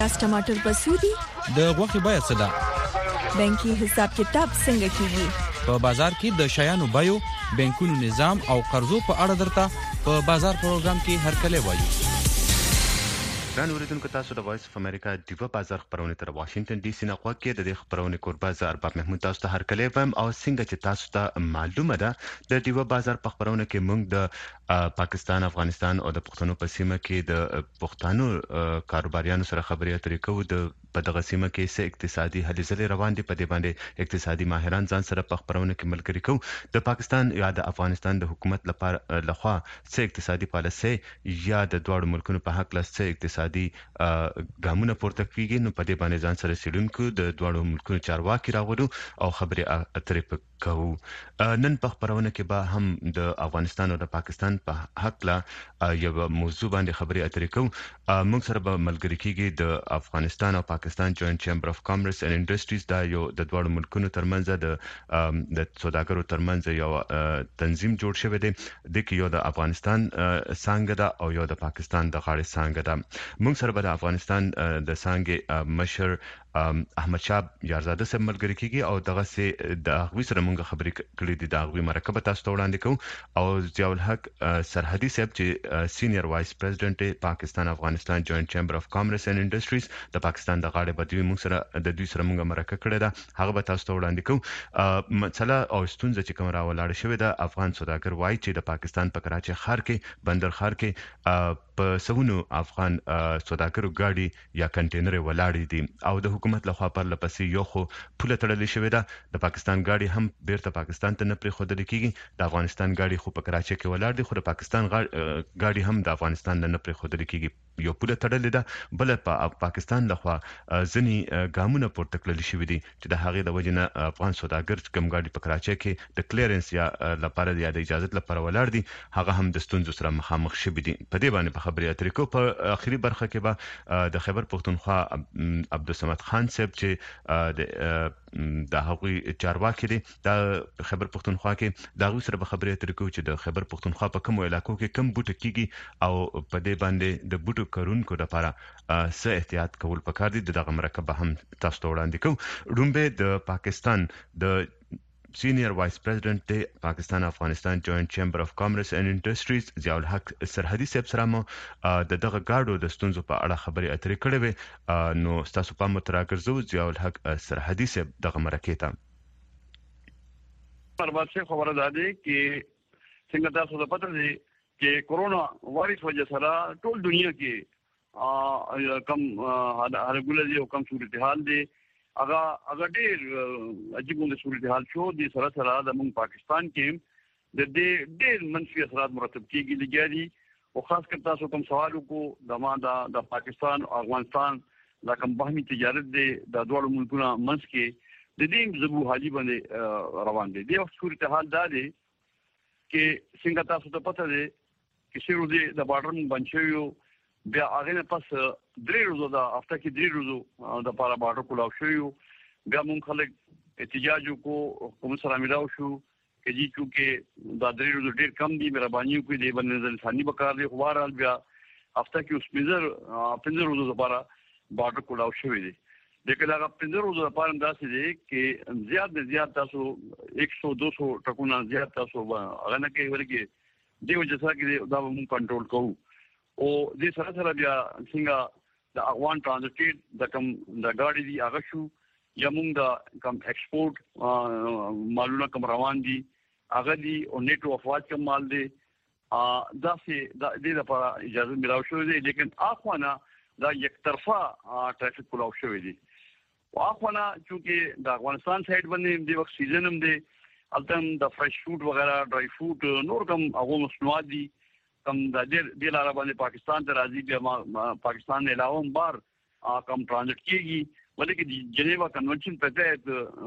ټماټر بسودي د غوښې بیه څه ده؟ بانکي حساب کتاب څنګه کیږي؟ په بازار کې د شیانو بیو، بانکونو نظام او قرضو په اړه درته په بازار پروګرام کې هرکلی وایو. ګران اوریدونکو، تاسو د وایس اف امریکا دیوه بازار خبرونه تر واشنگټن ډي سي نه غوږ کې د دې خبرونه کوربه ارباب محمود تاسو ته هرکلی وایم. او څنګه چې تاسو ته معلومه ده د دیوه بازار په خبرونه کې موږ د پاکستان، افغانستان او د پښتنو په سیمه کې د پښتنو کاروباریانو سره خبرې اترې کوو. د په دغه سیمه کې څه اقتصادي هلې ځلې روان دي، په دې باندې اقتصادي ماهران ځان سره په خبرونه کې ملګري کوو. د پاکستان یا د افغانستان د حکومت لخوا څه اقتصادي پالیسي یا د دوه ملکونو په حق له څه اقتصادي ګامونه پورته کیږي، نو په دې باندې ځان سره سیډونکو د دوه ملکونو چارواکي راغلو او خبرې اترې کوو. نن په خبرونه کې به هم د افغانستان او د پاکستان په حق له یو موضوع باندې خبرې اترې کوو. موږ سره به ملګری کیږي د افغانستان او پاکستان جوائنٹ چیمبر اف کامرس اینڈ انډستریز، دا یو د دوه ملکونو ترمنځ د سوداګرو ترمنځ یو تنظیم جوړ شوی دی. د کې یو د افغانستان څنګه ده او یو د پاکستان د غاړې څنګه ده. موږ سره به د افغانستان د څنګه مشر احمد شاه یارزاده سره ملګری کیږي او دغه سه د غوي سره موږ خبرې کړې دي. د غوي مرکه به تاسو ته وړاندې کوو. او ضیاء الحق سرحدي صاحب چې سینیئر وایس پریزیډنټ پاکستان افغانستان جوائنٹ چیمبر اف کامرس اینڈ انډستریز د پاکستان د غاړې بدوي موږ سره د دوی سره موږ مرکه کړې ده، هغه به تاسو ته وړاندې کوو. مسله او ستونزه چې کوم راولاړ شوې ده، افغان سوداګر وایي چې د پاکستان په کراچي ښار کې بندر ښار کې په سونو افغان سوداګرو ګاډي یا کنټینر ولاړې دي او د حکومت لخوا پر لپسې یو خو پوله تړلې شوې ده. د پاکستان ګاډي هم بیرته پاکستان ته نه پرېښودل کیږي، د افغانستان ګاډي خو په کراچي کې ولاړ دي، خو د پاکستان ګاډي هم د افغانستان نه پرېښودل کیږي. یو پوله تړلې ده، بل په پاکستان لخوا ځنی ګامونه پورته کړل شوې دي چې د هغې د وجې نه افغان سوداګر کوم ګاډي په کراچي کې د کلیرنس یا لپاره یا د اجازه لپاره ولاړ دي، هغه هم د ستونزو سره مخامخ شوي دي. په دې باندې په خبرې اترې کوو. په اخري برخه کې به د خیبر پښتونخوا عبدالصمد خان صاحب چې د هغوی چارواکي دي د خیبر پښتونخوا کې، د هغوی سره به خبرې اترې کوو چې د خیبر پښتونخوا په کومو علاقو کې کم بوټه کیږي او په دې باندې د بوټو کرونکو لپاره څه احتیاط کول پکار دي. دغه مرکه به هم تاسو ته وړاندې کوو. ړومبه د پاکستان د سینیئر وایس پریزیډنټ دی پاکستان افغانستان جوائنٹ چیمبر اف کامرس اینڈ انډستریز ضیاء الحق سرحدي صاحب سره مو دغه گاډو د ستونزو په اړه خبرې اترې کړې وې. نو تاسو په متراګرځو ضیاء الحق سرحدي صاحب دغه مرکه ته پربات سے خبر ده کې څنګه تاسو ته پته دي چې کورونا وایرس وجه سره ټول دنیا کې کم هرګول دي او کم صورتحال دي. اگر ډېر عجیب غوندې صورتحال شو دي سره سره د موږ پاکستان کې د دې ډېر منفي اثرات مرتب کیږي لګیاري. او خاص کر تاسو کوم سوال وکړو د پاکستان او افغانستان د کوم باهمي تجارت دی د دوه ملکونو منځ کې د دې زبو حالي باندې روان دي. د وخت صورتحال دا دی چې څنګه تاسو ته پته دی چې شروع دي د بارډر باندې شوی بیا هغه نه پس 3 ورځې د هفته کې 3 ورځې د پاره بارډر کولاو شوی. بیا مونږ خلک احتجاج وکړو، کوم سره ملاو شو چې چې دا 3 ورځې ډېر کم دي، مهرباني وکړئ د باندې ځاني بکار دی. خوارال بیا هفته کې اوس 15 ورځې لپاره بارډر کولاو شوی دی. دغه 15 ورځې لپاره داسې دی چې زیات تاسو 100-200 ټکونه زیات تاسو هغه نه کوي ورګي دی وجه سره کې دا مونږ کنټرول کوو. او دې سره سره بیا څنګه د افغان ترانزیت د کوم د گاډي دی هغه شو یا موږ د کوم ایکسپورت مالونه کوم روان دي هغه دی او نیټو افواج کوم مال دی دا سي د دې لپاره اجازه ملاو شوې ده. لیکن اخوانه دا یک طرفه ټریفیک کولاو شوې دي. واخوانه چې د افغانستان سایډ باندې د وخت سیزن هم دی، البته د فرش فود وغیرہ ډرای فود نور کوم هغه مصنوعات دي کم د دې لاره باندې پاکستان ته راځي. بیا پاکستان نه علاوه بار کم ترانزیت کیږي، ولکه د جنیوا کنونشن په تحت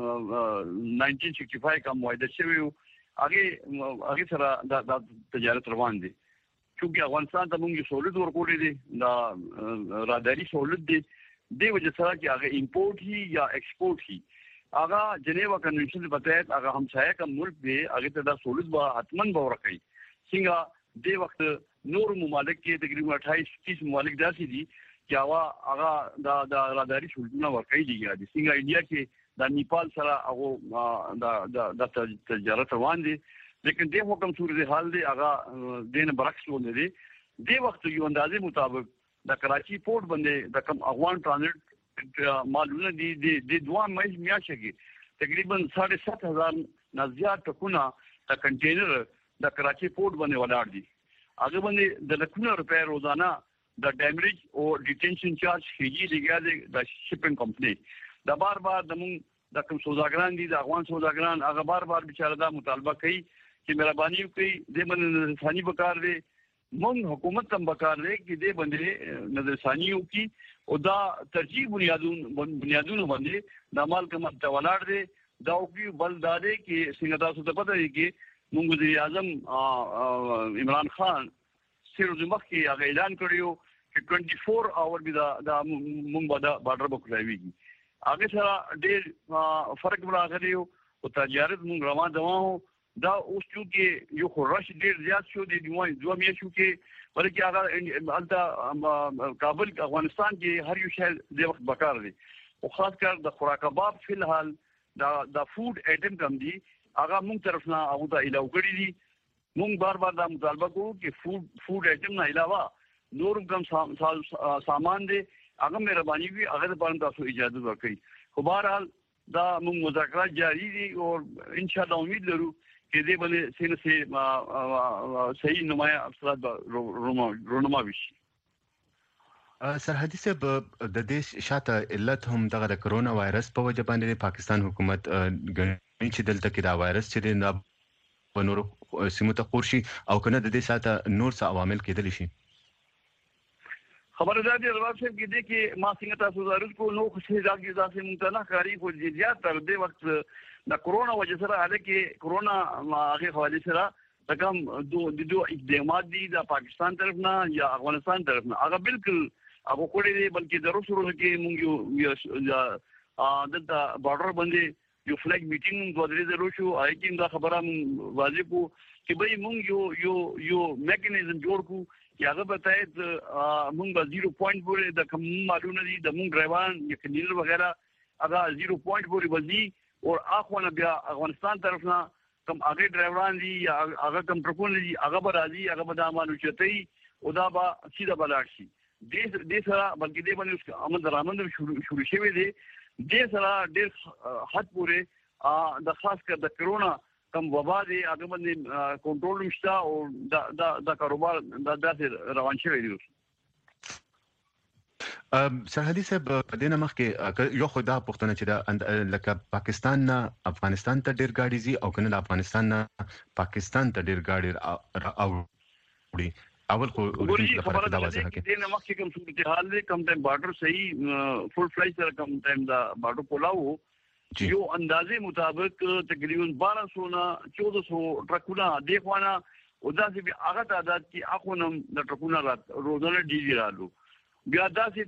1965 کا معاهده شوی هغه سره د تجارت روان دي. چې افغانستان ته موږ سہولت ورکولې دي، دا راداري سہولت دي، دی وجه سره چې هغه امپورټ هي یا ایکسپورټ هي هغه جنیوا کنونشن په تحت هغه همسایه کوم ملک دی هغه ته دا سہولت به حتمن به ورکړي. څنګه د وخت نور ممالک کې تقریبا 28-30 ممالک داسې دي چې هغه د راداري شولونه ورکړي دي د څنګه انډیا کې د نیپال سره هغه د تجارت روان دي لیکن د حکم صورت حال دی هغه دین برعکس ونه دي د وخت یو اندازې مطابق د کراچي پورت باندې د کم افغان ترانزیت مالونه دي د دوه میاشتې کې تقریبا 7,500 نه زیات ټکونه د کنټینر د کراچي پورت باندې ولاړ دي هغه باندې د لکونو روپے روزانه د ډیمیج او ډیټینشن چارج کیږي لګیا د شپینګ کمپنی د بار د موږ د کوم سوداګران دي د افغان سوداګران هغه بار بچاره دا مطالبه کوي چې مهرباني وکړي د باندې ثاني بکار دي موږ حکومت تم بکار دی چې د باندې نظر ثاني وکړي او دا ترجیح بنیادونو باندې د مال کوم تولاړ دی دا او بل داده کې څنګه تاسو ته پته دی کې موږ وزیر اعظم عمران خان سیرو مخ کې هغه اعلان کړیو چې 24 اور به دا موږ به بارډر بکړایوي هغه سره ډېر فرق راغلی او تجارت موږ روان دوه دا اوس چې یو خورش ډیر زیات شو د دوه میاشتو کې بلکې هغه الته کابل افغانستان کې هر یو شهر د وخت بکار دی او خاص کر د خوراک کباب فی الحال د فود آیټم کم دي هغه موږ طرف نه هغه ته علاوه کړی دي موږ بار دا مطالبه کوو چې فود آیټم نه علاوه نور کم سامان دي هغه مهرباني وي هغه باندې تاسو اجازه ورکړئ خو بهرحال دا موږ مذاکرات جاری دي او ان شاء الله امید لرو چې دې باندې سینه صحیح نمایاں افسرات رونما وشي سرحدي صاحب د دې شاته علت هم دغه کرونا وایرس په وجه باندې پاکستان حکومت غني چې دلته کې دا وایرس چې د بنور سیمه ته خورشي او کنه د دې شاته نور څه عوامل کېدل شي خبردار دي رواب صاحب کې دي کې ما څنګه تاسو ضرورت کو نو خوشي ځاګي ځاسه ممتنه کاری کو زیات تر دې وخت د کرونا وجه سره هله کې کرونا هغه حواله سره تکم دو اقدامات دي د پاکستان طرف نه یا افغانستان طرف نه هغه بالکل هغه کوړي دي بلکې د روسو کې مونږ یو د بارډر باندې یو فلیګ میټینګ غوډري د روسو آیټیم دا خبره واضح کو چې به مونږ یو میکانیزم جوړ کو چې هغه بتاید مونږ 0 پوینټ پورې د کوم معلومه دي د مونږ روان یا کنیل وغیرہ هغه 0 پوینټ پورې وځي او اخوانه بیا افغانستان طرف نه کوم هغه ډرایوران دي یا هغه کوم ټرکونه دي هغه به راځي هغه به د امانو چتای او دا به سیده بلاړ شي د سره بلکې د باندې عمل درامند شروع شوی دی د سره ډېر حد پورې د خاص کر د کرونا کم وبا دی هغه باندې کنټرول نشته او دا کاروبار د روان شوی دی سرحدي صاحب په دې نمخ کې یو خدا پښتنه چې دا لکه پاکستان نه افغانستان ته ډېر گاډي زی او کنه افغانستان نه پاکستان ته ډېر گاډي او اول خو خبره دا واضحه کې دې نمخ کې کوم صورت حال دی کم ټایم بارډر صحیح فل فلایټ سره کم ټایم دا بارډر کولاو یو اندازې مطابق تقریبا 1200 نه 1400 ټرکونه د خوانه او دا چې هغه تعداد کې اخونم د ټرکونه روزانه ډیلی رالو بیا داسې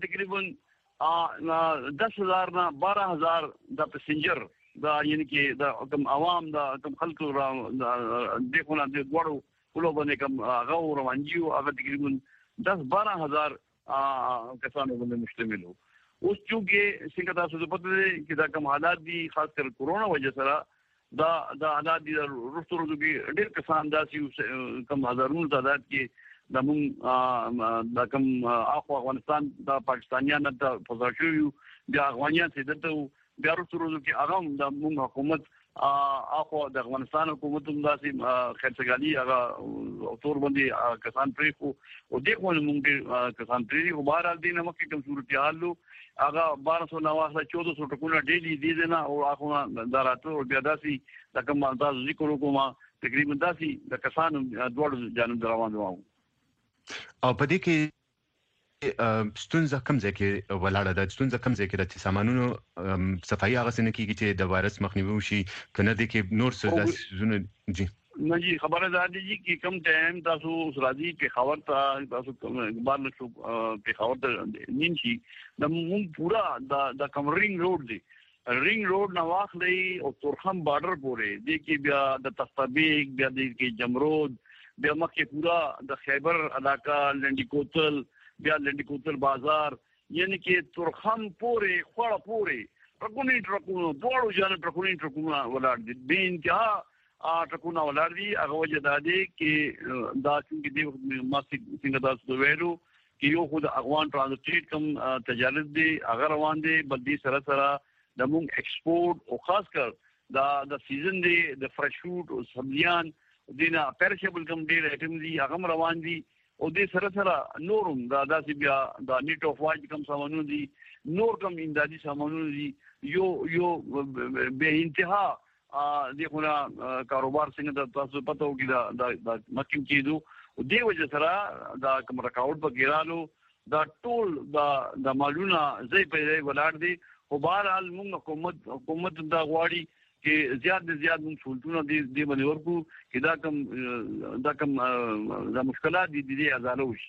تقریبا 10,000 نه 12,000 د پسنجر دا یعنی کې د کوم عوام د کوم خلکو را دغه د غوړو ولو باندې کوم هغه روانجیو هغه تقریبا 10-12,000 کسانو باندې مشتمل وو اوس چې څنګه تاسو ته پته دی چې دا کوم حالات دي خاص کر کرونا وجه سره دا حالات دي رستو کې ډېر کسان داسې کوم هزارونو تعداد کې د مون د کوم افغانستان د پاکستانیان د فزاشيو د افغانیان سیدته بیا رستو کې هغه د مون حکومت اخو د افغانستان حکومت هم داسې خرڅګالي هغه تور باندې کسان پرې کو او دغه موږ کسان پرې او بهر دي نه مکه کوم صورت حال هغه 1290 1400 ټکونه ډیلی دي نه او اخو دراته او بیا داسې د کوم تاسو ذکر کومه تقریبا داسې د کسانو دوړ جانب روان وو او په دې کې ستونزه کوم ځای کې ولاړه ده ستونزه کوم ځای کې د سامانونو صفایي هغه څنګه کیږي چې د وایرس مخنیوي وشي کنه د کې نور څه زونه جی نه جی خبره ده دي چې کوم ټایم تاسو راځي په خبر تاسو بار نه شو په خبر ته نین شي د مون پورا د کمرینګ روډ دی رینګ روډ نو واخلې او تورخم بارډر پورې د کې بیا د تختبیق بیا د کې جمرود بیا مکه پورا د خیبر علاقہ لنډی کوتل بیا لنډی کوتل بازار یعنی کې ترخم پورې خوړه پورې ټرکونه دوړو ځان ټرکونه ولاړ دي به انتها ټرکونه ولاړ دي هغه وجه دا دی کې دا څنګه دی ما څنګه تاسو ویلو کې یو خو د افغان ترانزیت کم تجارت دی هغه روان دي بل دي سره د مونږ ایکسپورټ او خاص کر د سیزن دی د فرش فروټ او سبزیان دینه پیرشبل کم ډیر ایټم دي هغه روان دي او دې سره نورم دا داسې بیا د نیټ اف واج کم سامانونه دي نور کم امدادي سامانونه دي یو به انتها د خو کاروبار څنګه د تاسو پته وکړي دا مکم کېدو او دې وجه سره دا کوم رکاوټ په ګرالو دا ټول د مالونه زې په ځای ولاړ دي او بهرحال موږ حکومت دا غواړي چې زیات موږ سہولتونه دې باندې ورکو چې دا کوم د مشکلات دي دې ازاله وشي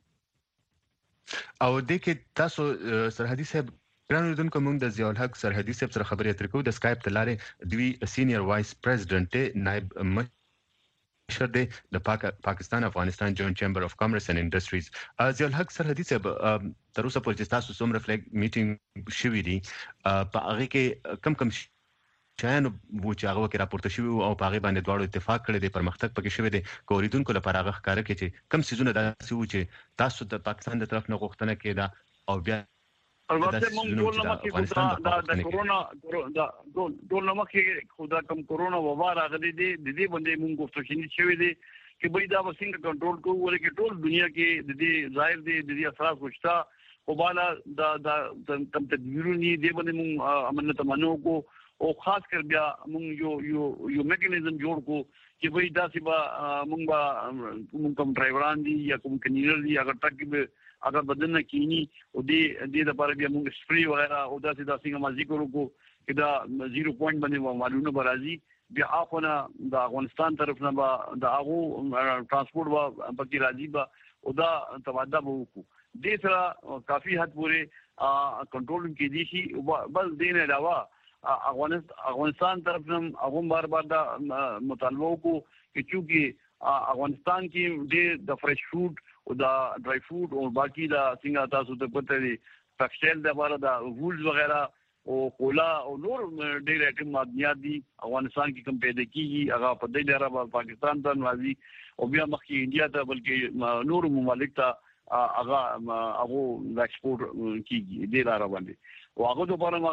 او د کې تاسو سرحدي صاحب ګران اوریدونکو موږ د ضیاء الحق سرحدي صاحب سره خبرې اترې کوو د سکایپ ته لارې دوی سینیئر وایس پریزیډنټ نائب مشر دی د پاکستان افغانستان جوائنٹ چیمبر اف کامرس اینڈ انډسټریز ضیاء الحق سرحدي صاحب تر اوسه پورې تاسو څومره فلیګ میټینګ شوی دی په هغه کې کم شایانو وو چې هغه کې راپورته شوی او په هغه باندې دواړو اتفاق کړی دی پرمختګ پکې شوی دی کوریدونکو لپاره هغه ښکاره کوي چې کم سيزونه داسې وو چې تاسو د پاکستان د طرف نه غوښتنه کېده او بیا البته موږ ټول نمکه د کورونا ټول نمکه خدا کم کورونا وبا راغلي دي د دې باندې موږ غوښتنه شوی دی چې به دا وسنګ کنټرول کوو ولکه ټول دنیا کې د دې ظاهر دي د دې اثرات وشتا او بالا دا کم تدبیرونه دی باندې موږ عمل تمنو کو او خاص کر بیا موږ یو میکانیزم جوړ کو چې به داسې به موږ کوم ډرایوران دي یا کوم کنیرر دي هغه اگر بدن کینی او دې د لپاره بیا موږ سپری وغیرہ او داسې ما ذکر وکړو چې دا 0 پوینټ باندې معلومه برازي بیا اخونه د افغانستان طرف نه د هغه ترانسپورت وا پکې راځي با او دا تبادله وکړو دې سره کافي حد پورې کنټرول کې دي شي بل دین علاوه افغانستان طرف نه هغه بار دا مطالبه وکړو چې چونکی افغانستان کې د فرش فروټ او دا ډرای فروټ او باقی دا څنګه تاسو ته پته دي ټیکسټایل د لپاره دا وولز وغیرہ او کولا او نور ډېر ایټم معدنیات دي افغانستان کې کم پیدا کیږي هغه په دې لاره پاکستان ته راځي او بیا مخکې انډیا ته بلکې نور ممالک ته هغه ایکسپورټ کیږي دې لاره باندې او هغه د لپاره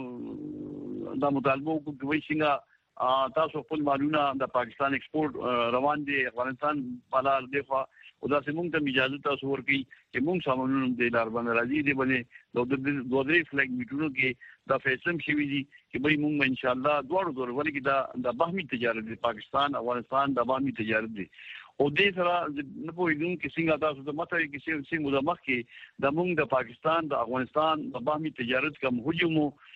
هغه دا مطالبه وکړو چې څنګه تاسو خپل مالونه د پاکستان ایکسپورټ روان دي افغانستان بالا دغه او دا سیمون ته اجازه تاسو ورکړي چې موږ سامانونه د لار باندې راځي دی باندې دوه درې فلیګ میټونو کې دا فیصله شوی دي چې به موږ ان شاء الله دوه ډول ولکه د باهمي تجارت د پاکستان افغانستان د باهمي تجارت دي او دې سره نه پوهیږم چې څنګه تاسو د مته کې څنګه د مخ کې د موږ د پاکستان د افغانستان د باهمي تجارت کم حجم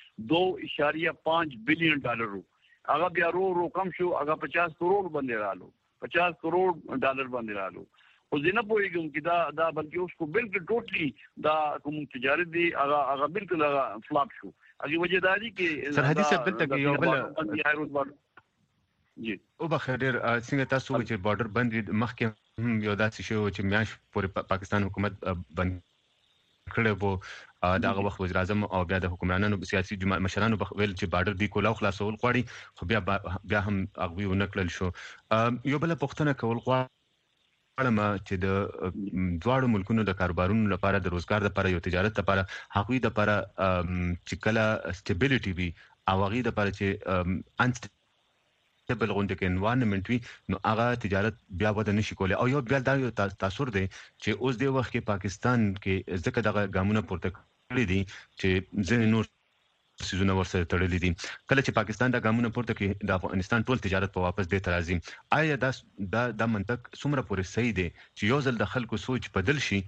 2.5 بلین ډالر هغه بیا رو کم شو هغه 50 کروڑ باندې رالو 50 کروڑ ډالر باندې رالو او زه نه پوهیږم چې دا بلکې اوس کو بالکل ټوټلی دا کوم تجارت دی هغه بالکل فلاپ شو هغه وجه دا دی چې سرحدي صاحب دلته یو بل جی او بخیر څنګه تاسو چې بارډر بند مخکې یو داسې شو چې میاش پورې پاکستان حکومت بند کړو وو داغه وخت وزیر اعظم او بیا د حکمرانانو سیاسي مشرانو ویل چې بارډر دی کولاو خلاصول غواړي خو بیا هم هغه ونکړل شو یو بل پښتنه کول غواړم چې د دواړو ملکونو د کاروبارونو لپاره د روزګار لپاره یو تجارت لپاره هغوی د لپاره چې کله سټیبিলিټي وي او هغوی د لپاره چې انستیبل غونډه کې انوایرنمنت وي نو هغه تجارت بیا وده نشي کولای او یو بیا دا یو تاثیر دی چې اوس د وخت کې پاکستان کې ځکه دغه ګامونه پورته کړی دي چې ځینې نور سيزونه ورسره تړلې دي کله چې پاکستان د ګامونه پورته کې د افغانستان ټول تجارت په واپس دی ترازی آیا دا منطق څومره پورې صحیح دی چې یو ځل د خلکو سوچ بدل شي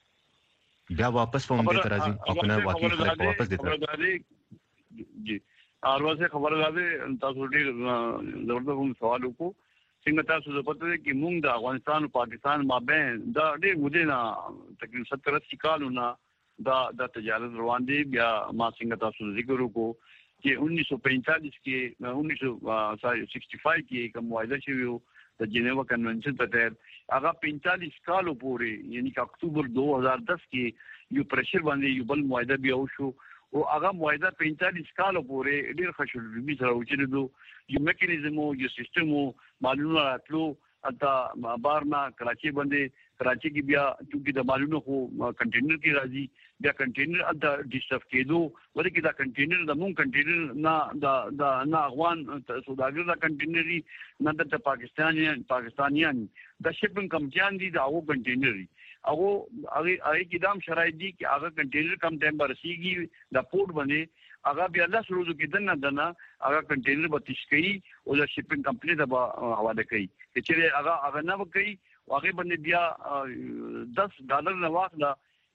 بیا واپس په دې ترازی او کنه واقعي خلک واپس دی ترازی جی اروازه خبرداري تاسو ډیر زبردست سوال وکړو څنګه تاسو د پته کې موږ د افغانستان او پاکستان مابین دا ډیر مودې نه تقریبا 70 کالونه دا تجارت روان دي بیا ما څنګه تاسو ذکر وکړو چې 1945 کې 1965 کې کوم معاهده شوی د جنیوا کنونشن ته هغه 45 کالو پورې یعنی که اکتوبر 2010 کې یو پرشر باندې یو بل معاهده بیا وشو او هغه معاهده 45 کالو پورې ډیر خشن سره وچېدو یو میکانیزم یو سیستم معلومه راتلو اته بارنا کراچي باندې کراچي کې بیا چې د مالونو خو کنټینر کې راځي بیا کنټینر د ډیسټف کېدو ولې کې دا کنټینر د مون کنټینر نه افغان سوداګر دا کنټینري نه د پاکستانیان د شپینګ کمپنیان دي دا او کنټینري هغه کې دام شرایط دي چې هغه کنټینر کم ټایم برسيږي د پورت باندې هغه بیا الله سره کې دنه هغه کنټینر به تشکي او د شپینګ کمپنی ته حواله کوي چې هغه نه وکړي هغه باندې بیا $10 نه واخله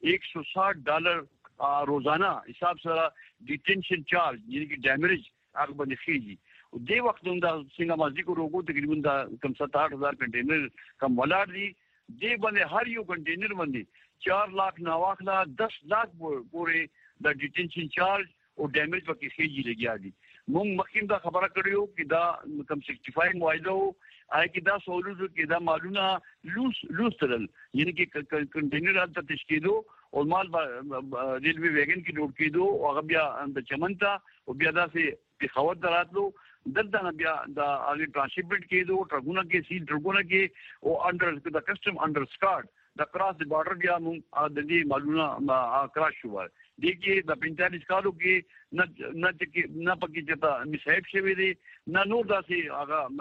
$160 روزانه حساب سره ډیټینشن چارج یعنی چې ډیمیج هغه باندې خېږي او دې وخت دا څنګه مازی کو روغو تقریبا دا کم 7-8 کنټینر کم ولاړ دي دې باندې هر یو کنټینر باندې 4 लाख نه واخله 10 लाख پورې د ډیټینشن چارج او ډیمیج پکې خېږي لګیا دي موږ مخکې دا خبره کړیو چې دا کم 65 معاهده آی کې دا سولو کې دا مالونه لوس ترل یعنی کې کنټینر الته تشکیلو او مال ریلوی ویګن کې ډوب کېدو او هغه بیا د چمنتا او بیا داسې په خبر دراتلو دلته بیا دا هغه ټرانسشیپمنٹ کېدو ټرګونه کې سیل ټرګونه کې او انډر د کسٹم انډر سکارډ د کراس د بارډر بیا موږ د دې مالونه کراس شو دي کې د 45 کالو کې نه پکې چتا مصاحب شوی دي نه نور داسې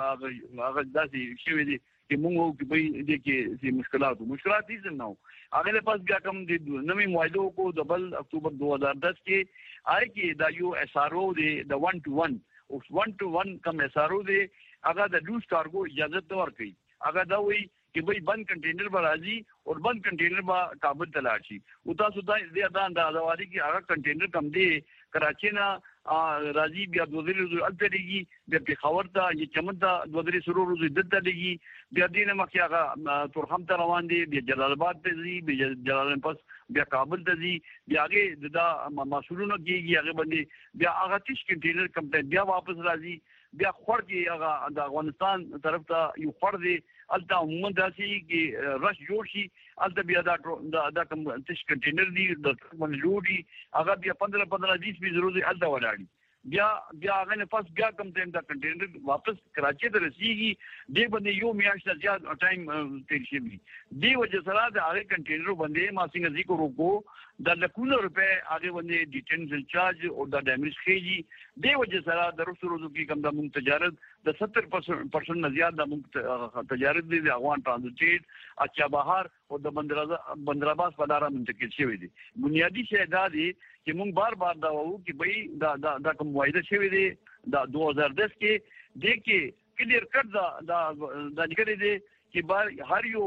هغه داسې شوی دي چې موږ کې به دې کې مشکلات دي نه هغه له پاس بیا کوم د نوې معاهده کو د بل اکتوبر 2010 کې آی کې دا یو اس ار او دی د 1 to 1 او 1 to 1 کوم اس ار او دی هغه د لوز کارګو اجازه ورکړي هغه دا وایي چې به بند کنټینر به راځي او بند کنټینر به کابل ته لاړ شي او تاسو دا اندازوالي کې هغه کنټینر کم دی کراچي نه راځي بیا دوه ورځې الته لګي بیا پېښور ته یا چمن ته دوه ورځې دلته لګي بیا دې نه مخکې هغه تورخم ته روان دي بیا جلال آباد ته ځي بیا جلال آباد پس بیا کابل ته ځي بیا هغه دا مسؤلونه کېږي هغه باندې بیا هغه تیش کنټینر کم بیا واپس راځي بیا خور کې هغه د افغانستان طرف ته یو خور دی الته عموما داسې کې رش جوړ شي الته بیا دا کوم تیش کنټینر دی د باندې لوډي هغه بیا 15-20 ورځې الته ولاړي بیا هغه نه پس بیا کوم ټایم دا کنټینر واپس کراچي ته رسیږي دې باندې یو میاشت زیات ټایم تیر شي دی وجه سره دا هغه کنټینر باندې ما څنګه ذکر وکړو د لکونو روپے هغه باندې ډیټینشن چارج او د ډیمیج خېږي دی وجه سره د روزو کې کوم د مونږ تجارت د 70% نه زیات د مونږ تجارت دی د افغان ترانزیت اچھا بهر او د بندراباس په لار منتقل شوی دی بنیادی شی دا دی چې مونږ بار دا وو چې به دا کوم وایده شوی دی د 2010 کې د کې کلیر کټ دا نګری دی چې هر یو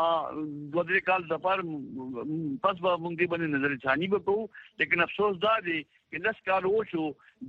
دوه درې کال د پر پس به موږ دې باندې نظر ثاني وکړو لیکن افسوس دا دی چې لس کال وشو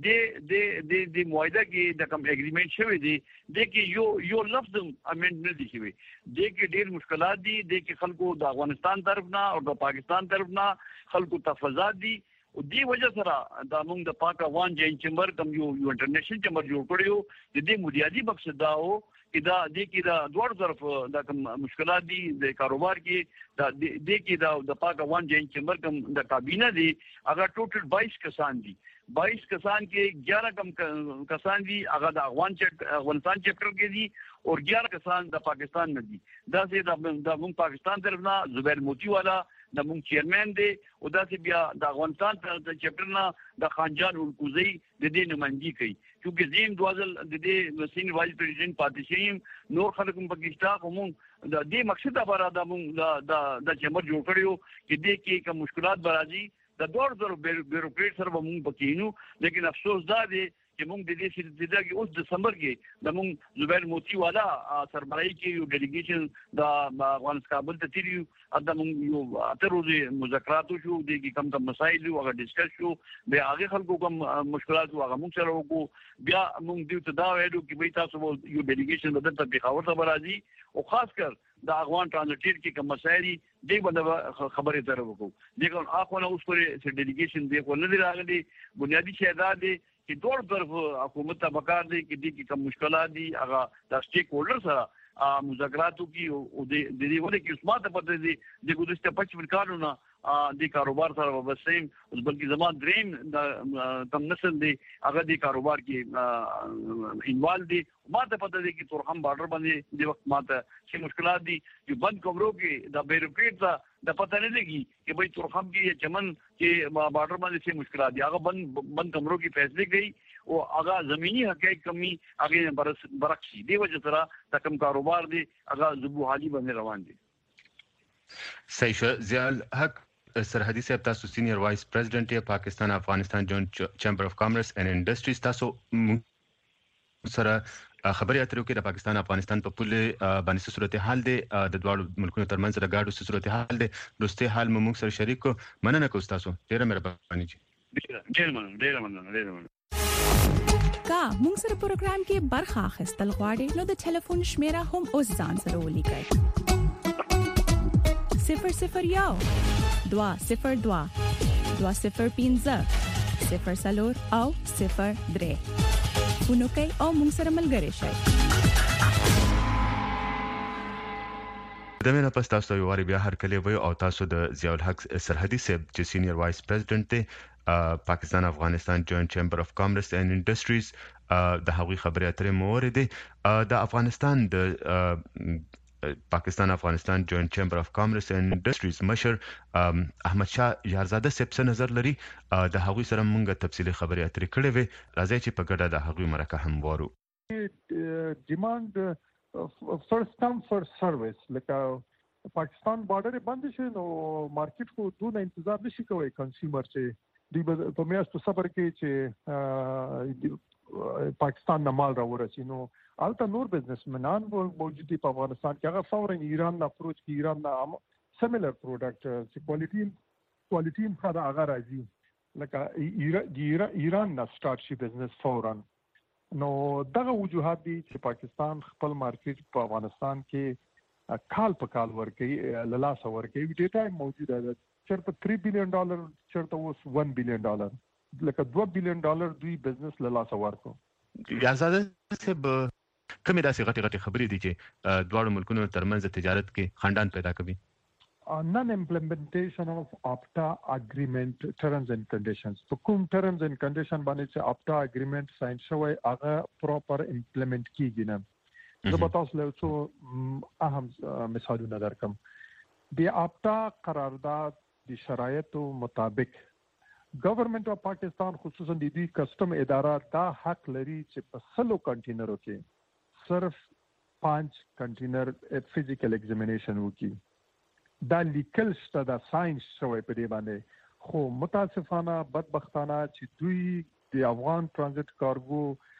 د معاهده کې د کوم اګریمنٹ شوی دی د کې یو لفظ امند نه دي شوی د کې ډېر مشکلات دي د کې خلکو د افغانستان طرف نه او د پاکستان طرف نه خلکو تفاضات دي او دی وجه سره د موږ د پاک افغان جین چمبر کوم یو انټرنیشنل چمبر جوړ کړیو د دې بنیادی مقصد دا و دا د کې دا دوه طرف د کوم مشکلات دي د کاروبار کې د کې د پاک افغان جین چمبر کوم د کابینه دي هغه ټوټل 22 کسان دي 22 کسان کې 11 کم کسان دي هغه د افغانستان چپټر کې دي او 11 کسان د پاکستان نه دي دا سه د موږ پاکستان طرف نه زبیر موتی والا د موږ چیرمن دی او دا سه بیا د افغانستان د چپټر نه د خانجان الکوزی د دې نمائندګي کوي چې زم دوازل د دې سینیئر وایس پریزیډنټ پاتې شي نور خلک په پاکستان کوم د دې مقصد لپاره د موږ د چمبر جوړ کړیو چې دې کې کوم مشکلات برازي د دوه زره بیروکریټ سره موږ پکینو لیکن افسوس دا دی چې موږ د دې سلسله کې اوس دسمبر کې د موږ زبیر موتی والا سربراهي کې یو ډیلیګیشن د افغانستان کابل ته تیریو د موږ یو اتر ورځې مذاکرات شو د کې کم مسایل هغه ډیسکس شو بیا هغه خلکو کوم مشکلات هغه موږ سره وکړو بیا موږ دې ته دا ویلو چې به تاسو یو ډیلیګیشن بدل ته پیښور ته راځي او خاص کر د افغان ترانزیت کې کوم مسایل دی باندې خبرې تر وکړو دغه اخونه اوس پرې ډیلیګیشن دی خو نه راغلي بنیادی شی دا دی چې دوه طرف حکومت ته پکار دی چې د کوم مشکلات دي هغه د سټیک هولډر سره مذاکراتو کی او د دې ونه کې اسمه ته پته دي د ګذشته 55 کالونو د کاروبار سره وبسیم اوس بلکې زمان دریم د کم نسل دی هغه د کاروبار کې انوال دي ماته پته دي چې تورخم بارډر باندې د وخت ماته چې مشکلات دي چې بند کمرو کې د بیروکریټ د پته نه لګي چې به تورخم کې چمن کې بارډر باندې څه مشکلات دي هغه بند کمرو کې فیصله کوي او هغه زمینی حقایق کمی هغه برعکس دی وجه سره د کم کاروبار دي هغه زبو حالي باندې روان دي. صحیح زیال حق سرحدي صاحب تاسو سینیئر وایس پریزیډنټ پاکستان افغانستان جوائنٹ چیمبر اف کامرس اینڈ انډسټریز تاسو سره خبري اترو کې د پاکستان افغانستان په پوله باندې صورتحال دی د دوه ملکونو ترمنځ د گاډو صورتحال دی دوستي حال موږ سره شریک مننه کوم تاسو ډیره مهرباني جی ډیره مننه کا موږ سره پروګرام کې برخه اخیستل غواړي نو د ټلیفون شمیره هم اوس ځان سره ولیکئ 001 202 205 0 او 03 فونوکي او موږ سره ملګری شئ. د مینه پس تاسو یو واری بیا هر کله وي او تاسو د ضیاء الحق سرحدي صاحب چې سینیئر وایس پریزیډنټ دی پاکستان افغانستان جوائنٹ چیمبر اف کامرس اینڈ انډسټریز د هغوی خبرې اترې مورید دي د افغانستان د پاکستان افغانستان جوائنٹ چیمبر اف کامرس اینڈ انډسټریز مشر احمد شاه یارزاده صاحب څه نظر لري د هغوی سره موږ تفصیلی خبرې اترې کړې وې راځي چې په ګډه د هغوی مرکه هم وورو. ډیماند فرست کم فرست سرویس لکه پاکستان بارډر باندې شي نو مارکیټ خو دونه انتظار نشي کوي کنزیومر چې دی په میاشتو صبر کې چې پاکستان نه مال راورسي نو البته نور بزنسمنان موجود دي په افغانستان کې هغه فورا ایران نه اپروچ کی ایران نه سیملر پروډکټ چې کوالټي هم دا هغه راځي لکه ایران نه سٹارټ شي بزنس فورا نو دغه وجوهات دي چې پاکستان خپل مارکیټ په افغانستان کې کال په کال ورکي لاس ورکي ډیټا موجوده ده چرته $3 بلین چرته اوس $1 بلین لکه $2 بلین دوی بزنس لاس ورکو. یازاده صاحب کومې داسې غټي خبرې دي چې دواړو ملکونو ترمنځ تجارت کې خندان پیدا کوي؟ non implementation of APTA agreement terms and conditions. په کوم terms and condition باندې چې APTA agreement ساين شوی هغه پراپر امپلیمنٹ کیږي نه. زه به تاسو له څو اهم مثالونه درکم. د APTA قرارداد د شرایطو مطابق گورنمنٹ آف پاکستان خصوصا د دې کسٹم اداره دا حق لري چې په 100 کنټینرو کې صرف 5 کنټینر فزیکل ایگزامینیشن وکړي. دا لیکل شته دا ساينس شوی په دې باندې خو متاسفانه بدبختانه چې دوی د افغان ترانزیت کارګو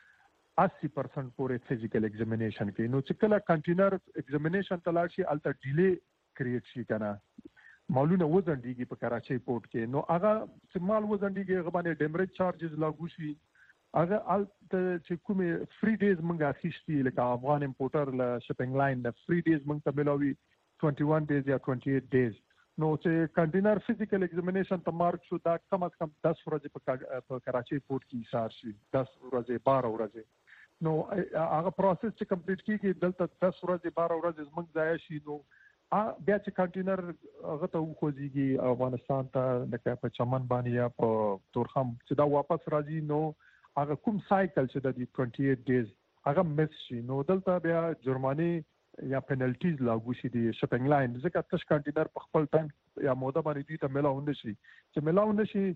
80% پورې فزیکل ایگزامینیشن کوي نو چې کله کنټینر ایگزامینیشن تلاړ شي الته ډیلی کریټ شي کنه مالونه وزندګي په کراچۍ پورت کې نو هغه چې مال وزندګي هغه باندې ډیمریج چارجز لاګو شي هغه چې کومه فری ډیز مونږه اخیستي لکه افغان امپورټر له شپینګ لاین د فری ډیز مونږ ته ملوي 21 ډیز یا 28 ډیز نو چې کنټینر فزیکل ایگزامینیشن ته مارک شو دا کم از کم 10 ورځې په کراچۍ پورت کې ایثار شي 10 ورځې 12 ورځې نو هغه پروسس چې کمپلیټ کیږي دلته 10 ورځې 12 ورځې زموږ ځای شي نو بیا چې کنټینر هغه ته وخوځيږي افغانستان ته لکه په چمن باندې یا په تورخم چې دا واپس راځي نو هغه کوم سایکل چې د 28 ډیز هغه مس شي نو دلته بیا جرمانه یا پینلټیز لاګو شي د شپینګ لاین ځکه تاسو کنټینر په خپل ټایم یا موده باندې دي ته ملاو نه شي چې ملاو نه شي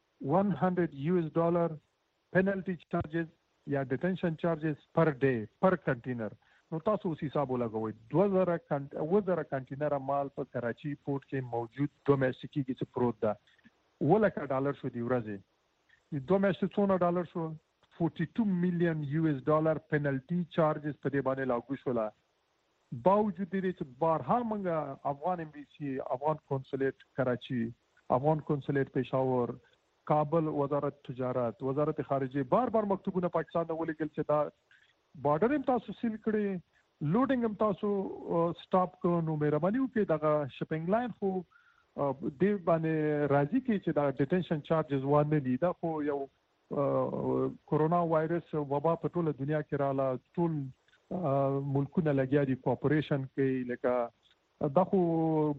$100 پینلټی چارجز یا ډیټنشن چارجز پر ډے پر کنټینر نو تاسو اوس حساب ولګوئ 2000 کنټینر مال په کراچي پورت کې موجود ډومېسټیکي کې پروت ده $100 شو دی ورځې د $2 شو $42 million پینلټي چارجز په دې باندې لاګو شولا باوجود دې چې بارها موږ افغان امبیسي افغان کنسولیټ کراچي افغان کنسولیټ پېښور کابل وزارت تجارت وزارت خارجه بار مکتوبونه پاکستان ته ولېږل چې دا بارډر هم تاسو سیل کړی لوډینګ هم تاسو سټاپ کړو نو مهرباني وکړئ دا شپینګ لاین خو دې باندې راځي چې دا ډیټنشن چارجز وانه دي دا خو یو کورونا وایرس وبا په ټوله دنیا کې رااله ټول ملکونه لګیا دي کوآپریشن کوي لکه دا خو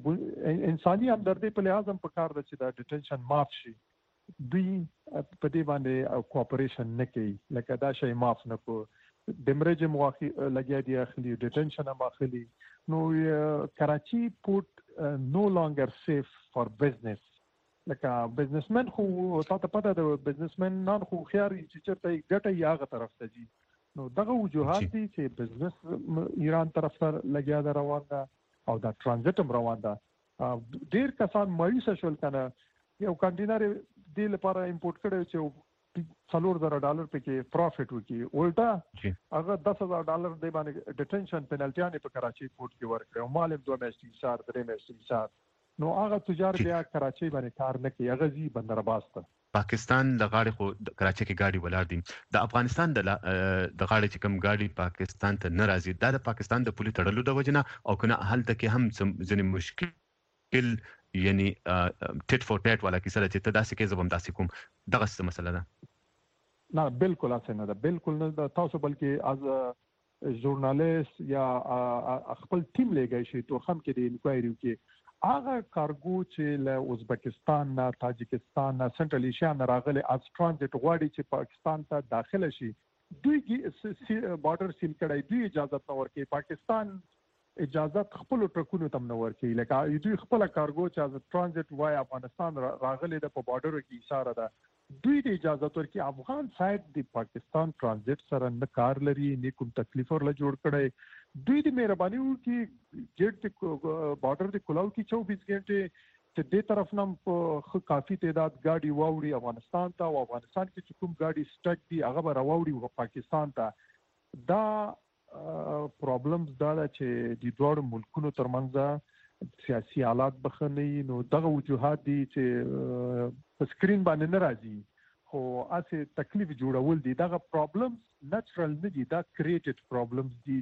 انساني همدردي په لحاظ هم پکار ده چې دا ډیټنشن معاف شي دوی په دې باندې کوآپریشن نه کوي لکه دا شی معاف نه کو دمرج مواخي لګیا دي اخلي ډیټنشن هم اخلي نو کراچي پورت نو لانګر سیف فار بزنس لکه بزنسمن خو تاسو پته د بزنسمن نن خو خيار چې چرته ګټه یاغه طرف ته دي نو دغه وجوهات دي چې بزنس ایران طرف ته لګیا ده روان ده او دا ترانزیت هم روان ده ډیر کسان مایوسه شول کنه یو کنټینر دی لپاره امپورټ کړو چې $4,000 پکې پروفټ وکي الټا هغه $10,000 دی باندې ډیټنشن پینالټیانه په کراچي پورت کې ورکړو مالم 2 میاشتې سار 3 میاشتې سار نو هغه تجار بیا کراچي باندې کار نه کوي هغه زی بندرباس ته پاکستان د غاړې خو کراچي کې گاډي ولاړ دي د افغانستان د غاړې چې کوم گاډي پاکستان ته ناراضي د پاکستان د پولیس تړلو د وجنه او کنه هلته کې هم ځنې مشکل یعنی ټیټ فور ټیټ والا کیسه چې تداسي کې زبم داسي کوم دغه څه مسله ده نه بالکل اسنه ده بالکل نه تاسو بلکې از ژورنالیست یا خپل ټیم لګی شي تو هم کې د انکوایری کې هغه کارګو چې له ازبکستان نه تاجکستان نه سنټرل ایشیا نه راغلي از ترانزیت غواړي چې پاکستان ته داخله شي دوی بارډر سیل کړای دوی اجازه نه ورکړي پاکستان اجازه خپل ټرکونو تم نه ورکړي لکه دوی خپل کارګو چې از ترانزیت وای افغانستان راغلي د په بارډر کې اشاره ده دوی د اجازه ورکړي افغان سایډ د پاکستان ترانزیت سره نه کار لري نه کوم تکلیف ورله جوړ کړي دوی د مهرباني وکړي ګیټ بارډر د کلاو کې 24 غنټه چې د طرف نم په کافي تعداد گاډي واوړي افغانستان ته او افغانستان کې چې کوم گاډي سټک دي هغه به راوړي پاکستان ته دا پرابلمز دا چې د دوه ملکونو ترمنځ سیاسي حالات بخنی نو دغه وجوهات دي چې په سکرین باندې ناراضي خو اسه تکلیف جوړول دي دغه پرابلمز نېچرل نه دي دا کریټډ پرابلمز دي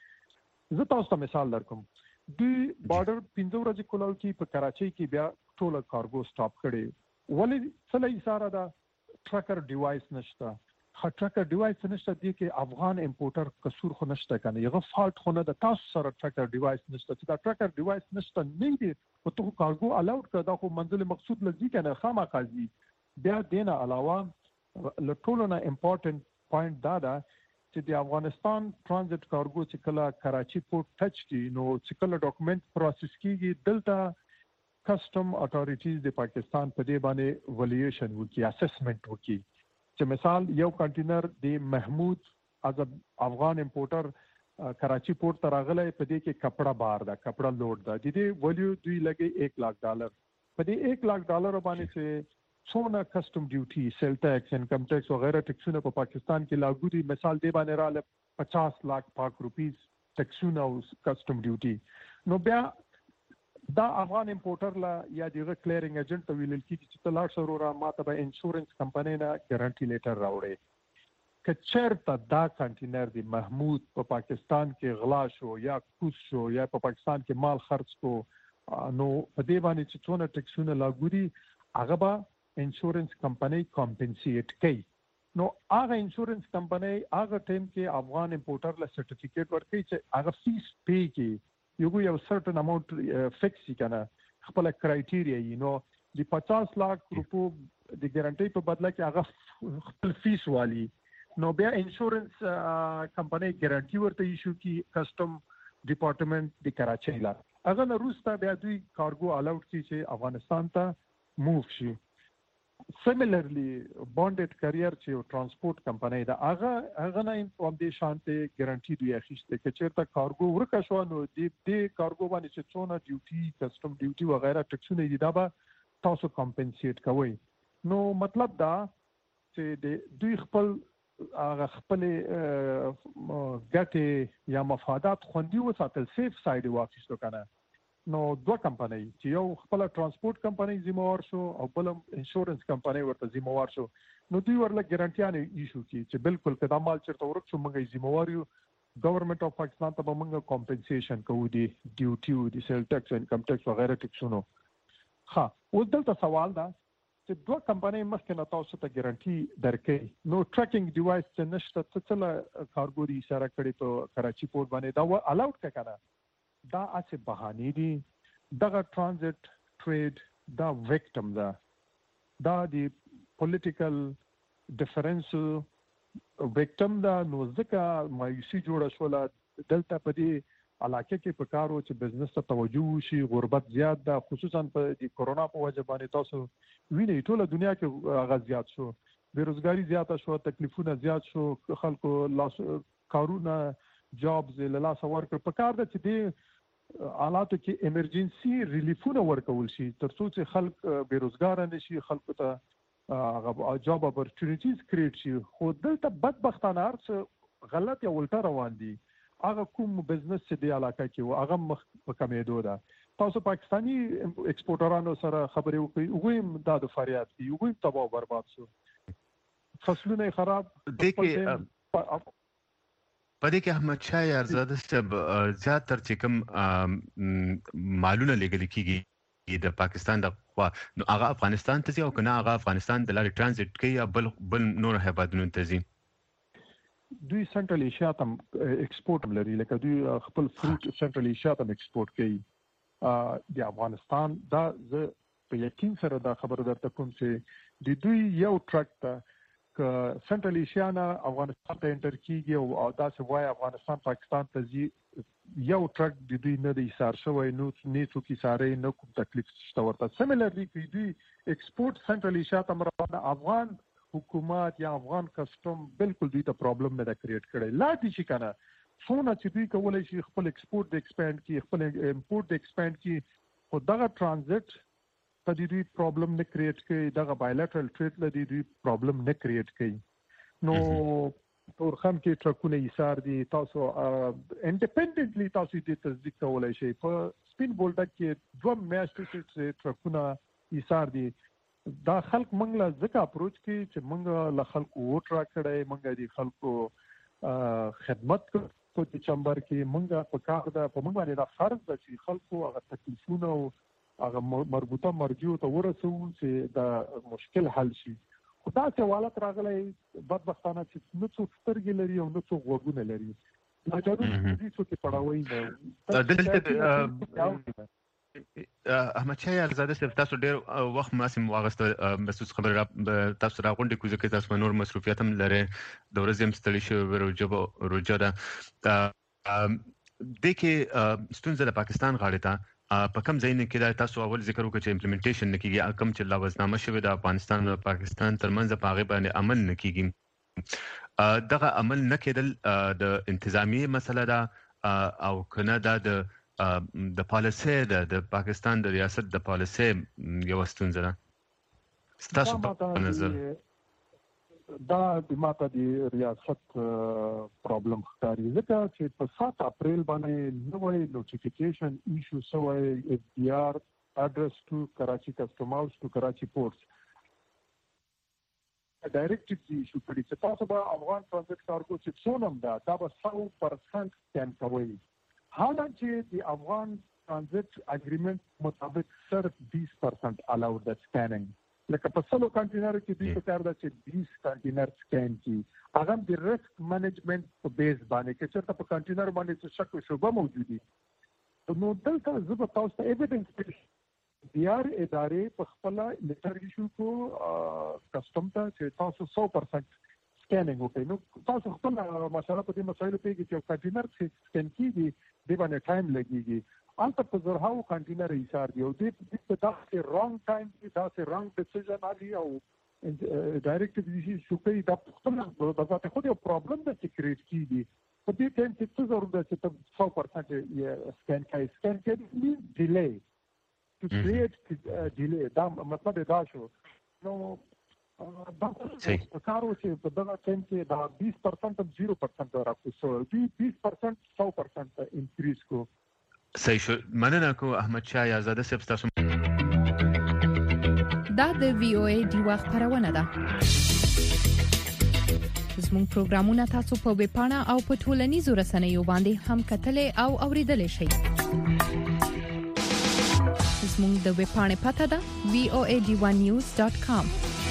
چې زه تاسو ته مثال درکوم د بارډر 15 ورځې کولاو کې په کراچۍ کې بیا ټول کارګو سټاپ کړي ولې څلې اشاره ده ټرکر ډیوایس نشته ټرکر ډیوایس نشته دي کې افغان امپورټر قصور خو نشته کنه یغه فالټ خو نه د تاسو سره ټرکر ډیوایس نشته چې دا ټرکر ډیوایس نشته نه دي او ته کارګو الاود کړه دا خو منزل مقصود لږی کنه خامخازي بیا دینه علاوه لټولو نه امپورټنت پوینټ دا ده چې د افغانستان ترانزیت کارګو چې کله کراچي پورت ټچ کی نو چې کله ډاکومېنټ پروسس کیږي دلته کسٹم اتھارټیز د پاکستان په دې باندې ویلیویشن وکي اسسمنت وکي چې مثال یو کنټینر د محمود از افغان امپورټر کراچي پورت ته راغلی په دې کې کپڑا بار دا کپڑا لوډ دا د دې ویلیو دوی لګي $1,00,000 په دې $1,00,000 باندې چې څونه کسٹم ډیوټي سیل ټیکس انکم ټیکس وغیرہ ټیکسونه په پاکستان کې لاګو دي مثال دی باندې رااله 50 लाख پاک روپیز ټیکسونه او کسٹم ډیوټي نو بیا دا افغان امپورټر لا یا دیغه کلیرینګ ایجنټ ته ویل کیږي چې تلار سره را ماته به انشورنس کمپنی نه ګارانټي لیټر راوړي کچرته دا کنټینر دی محمود په پاکستان کې غلا شو یا کوس شو یا په پاکستان کې مال خرڅ کو نو په دې باندې چې څونه ټیکسونه لاګو دي هغه به انشورنس کمپنی کمپنسیټ کوي نو هغه انشورنس کمپنی هغه ټیم کې افغان امپورټر له سرټیفیکیټ ورکړي چې هغه فیس پی کې یو سرټن اماونت فکس کنه خپل کرایټیریا نو د 50 लाख روپو د ګارانټي په بدله کې هغه خپل فیس والی نو بیا انشورنس کمپنی ګارانټي ورته ایشو کی کسٹم ډپارټمنټ د کراچۍ لا هغه نه روسته بیا دوی کارګو الاود کی چې افغانستان ته موو شي سیملرلی بانډډ کریئر چې ترانسپورت کمپنی دا هغه نه په دې شانته ګارانټي دی اخیسته چې چیرته کارګو ورکه شو نو دې کارګو باندې چې څونه ډیوټي کسٹم ډیوټي وغیرہ ټیکسونه دي دا به تاسو کمپنسیټ کوئ نو مطلب دا چې دوی خپل ګټه یا مفادات خوندي وساتل سیف ساید واخیستو کنه نو دوه کمپنی چې یو خپل ترانسپورت کمپنی ذمہوار شو او بل انشورنس کمپنی ورته ذمہوار شو نو دوی ورله ګارانټیانه ایشو کی چې بالکل کدا مال چرته ورک شو موږ ذمہوار یو گورنمنت اف پاکستان ته موږ کمپنسیشن کوو دی ډیوټي دی سیل ټیکس انکم ټیکس وغیرہ ټیکسونو ها اوس دلته سوال دا چې دوه کمپنۍ مخکې نه تاسو ته ګارانټي درکړي نو ټریکینګ ډیوایس چې نشته څه کارګو دی اشاره کړې په کراچي پورت باندې دا الاود کړه دا اڅه بهانه دي دغه ترانزیت ټریډ دا وکټم دا دی پولیټیکل ډیفرنس وکټم دا نو ځکه مایوسي جوړه شوله دلته په دې علاقه کې په کارو چې بزنس ته توجه وشي غربت زیات ده خصوصا په د کورونا په وجه باندې تاسو وینئ ټوله دنیا کې هغه زیات شو بیروزګاری زیاته شو تکلیفونه زیات شو خلکو لاس کارونه جابز له لاس ورکړ په کار ده چې د حالاتو کې ایمرجنسي ریلیفونه ورکول شي ترڅو چې خلک بیروزګار نشي خلکو ته جاب اپورتونټیز کریټ شي خو دلته بدبختانه ارڅ غلط یا الټا روان دي هغه کوم بزنس چې د علاقه کې و هغه مخ په کمیدو ده تاسو پاکستانی ایکسپورټرانو سره خبرې وکړئ وګورئ دا د فریاد دی وګورئ تباہ برباد شو فصلونه خراب پدې کې احمد شاه یارزاده صاحب زیاتر چې کوم مالونه لګل کیږي د پاکستان د خوا نو هغه افغانستان ته ځي او کنه هغه افغانستان د لارې ترانزیت کوي یا بل نور هیوادونو ته ځي دوی سنټرل ایشیا ته ایکسپورټ لري لکه دوی خپل فروټ سنټرل ایشیا ته ایکسپورټ کوي د افغانستان دا زه په یقین سره دا خبره درته کوم چې د دوی یو ټرک ته سنټرل ایشیا نه افغانستان ته انټر کیږي او دا چې وای افغانستان پاکستان ته ځي یو ټرک د دوی نه دی سار شوی نو نه څوک ساري نه کوم تکلیف شته ورته سیملرلی دوی ایکسپورټ سنټرل ایشیا ته روانه افغان حکومت یا افغان کسٹم بالکل دوی ته پرابلم نه کریټ کړي لا دي چې کنه څونه چې دوی کولای شي خپل ایکسپورټ د ایکسپاند کی خپل امپورټ د ایکسپاند کی خو دغه ترانزیت ته دوی پرابلم نه کریټ کړي دغه بایلټرل ټریډ لدی دوی پرابلم نه کریټ کړي نو تورخم کې ټرکونه ایثار دي تاسو انډیپندنټلی تاسو دې تصدیق کولای شي په سپین بولډک کې دوه میاشتې چې ټرکونه ایثار دي دا خلک موږ له ځکه اپروچ کی چې موږ له خلکو ووټ راکړی موږ دي خلکو خدمت کو چې چمبر کې موږ په کار ده په موږ باندې دا فرض ده چې خلکو هغه تکلیفونه او هغه مربوطه مرجو ته ورسو چې دا مشکل حل شي خدا څه حالت راغلی بدبختانه چې نو څو سترګې لري او نو څو غوږونه لري دا جوړ دي چې پړاوي نه احمد شاه یارزاده صاحب تاسو ډېر وخت ماسم واغسته محسوس خبر تاسو راغونډې کوزه کې تاسو نور مصروفیت هم لري د ورځې هم ستړي شو روجا ده د کې ستونزه د پاکستان غاړه ته په کوم ځای نه کې تاسو اول ذکر وکړ چې امپلیمنټیشن نه کیږي کوم چې لوازنامه شوی د افغانستان او پاکستان ترمنځ په هغه باندې عمل نه کیږي دغه عمل نه کېدل د انتظامی مسله ده او کنه د پالیسي د پاکستان د ریاست د پالیسي یو ستونزه ده تاسو په نظر دا د ماته د ریاست پرابلم ښکاري ځکه چې په 7 اپریل باندې نوې نوټیفیکیشن ایشو شوی FDR address to Karachi Custom House to Karachi Ports ډایرکټ ایشو کړی چې تاسو به افغان ترانزیت کارګو چې څونم دا به 100% سکین کوي حالانکه د افغان ترانزیت اګریمنت مطابق صرف 20% الاود د سکینینګ لکه په سلو کنټینر کې دوی په کار ده چې 20 کنټینر سکین کی هغه د ریسک مینجمنت په بیس باندې کې چې په کنټینر باندې څه شک شوبه موجودي نو دلته زه تاسو ته ایویډنس دیار ادارې په خپل لیټر ایشو کو کسٹم ته چې تاسو 100% سکینینګ وکړئ نو تاسو خپل مسله په دې مسایلو کې چې کنټینر سکین کیږي د باندې ټایم لګیږي انته په زرهاو کنټینر ایثار دی او د داسې رانګ ټایم داسې رانګ ډیسیژن علي او ډایرکټ ډیسیژن شو کوي دا خپل د ذات خو یو پرابلم د سکریټ کیږي په دې ټایم کې څه ضرورت ده چې 100% سکین کوي مين ډیلی to create delay دا مطلب دا شو نو دا کارو چې په دغه ټایم کې دا 20% 0% راکوسو 20% 100% انکریز کو صحیح شو مننه کو احمد شاه یارزاده صاحب تاسو دا د VOA دیوا خبرونه ده زموږ پروګرامونه تاسو په ویب پاڼه او په ټولنیزو رسنیو باندې هم کتلې او اوریدلې شئ زموږ د ویب پاڼې پته ده voad1news.com.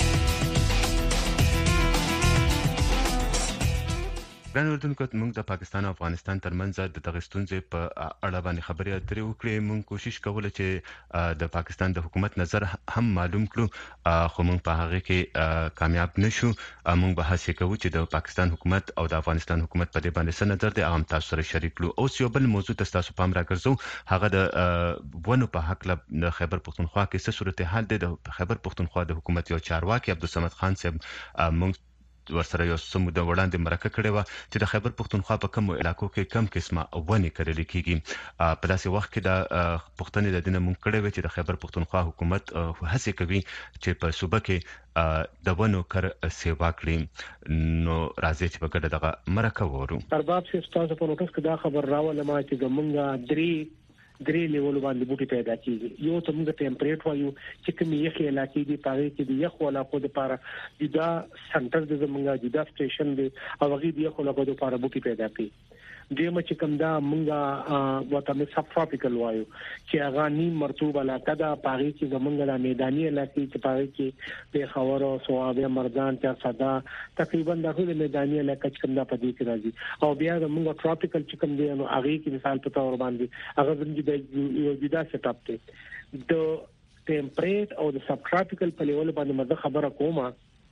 ګران اردوونکو، موږ د پاکستان او افغانستان ترمنځ د دغه ستونزې په اړه باندې خبرې اترې وکړې. موږ کوشش کوله چې د پاکستان د حکومت نظر هم معلوم کړو، خو موږ په هغه کې کامیاب نشو. موږ به هڅه کوو چې د پاکستان حکومت او د افغانستان حکومت په دې باندې څه نظر دی هغه تاسو سره شریک کړو. اوس یو بل موضوع تاسو پام راګرځو، هغه د ونو په حق له خیبر پښتونخوا کې څه صورتحال دی. د خیبر پښتونخوا د حکومت یو چارواکي عبدالصمد خان صاحب موږ ورسره یو څه موده وړاندې مرکه کړې و چې د خیبر پښتونخوا په کومو علاقو کې کم قسمه ونې کرل کیږي. په داسې وخت کې د پښتنې د دینه مونږ کړې و چې د خیبر پښتونخوا حکومت هڅه کوي چې په صوبه کې د ونو کر سیوا کړي. نو راځي چې په ګډه دغه مرکه وورو. ارباب سي تاسو په نوټس کې دا خبر راوړل ما چې زمونږه درې لیول باندې بوټي پیدا کیږي. یو ته موږ ټمپریچر وایو چې کوم یخي علاقې دي پاره کې د یخ علاقو د پاره جدا سنټر د زمونږه جدا سټیشن دی او هغه د یخ علاقو د پاره بوټي پیدا کوي. دیمه چې کوم دا مونږه وته سب ټراپیکل وایو چې هغه نیم مرطوب علاقه ده پاره کې زمونږه د میداني علاقې چې پاره کې په خاورو سوابه مردان چا صدا تقریبا د ټول میداني علاقې چې کوم دا پدې کې راځي. او بیا زمونږه ټراپیکل چې کوم دی نو هغه کې مثال په تور باندې هغه زموږ د جدا سیټ اپ دی. د ټمپریچر او د سب ټراپیکل په لیول باندې مده خبره کومه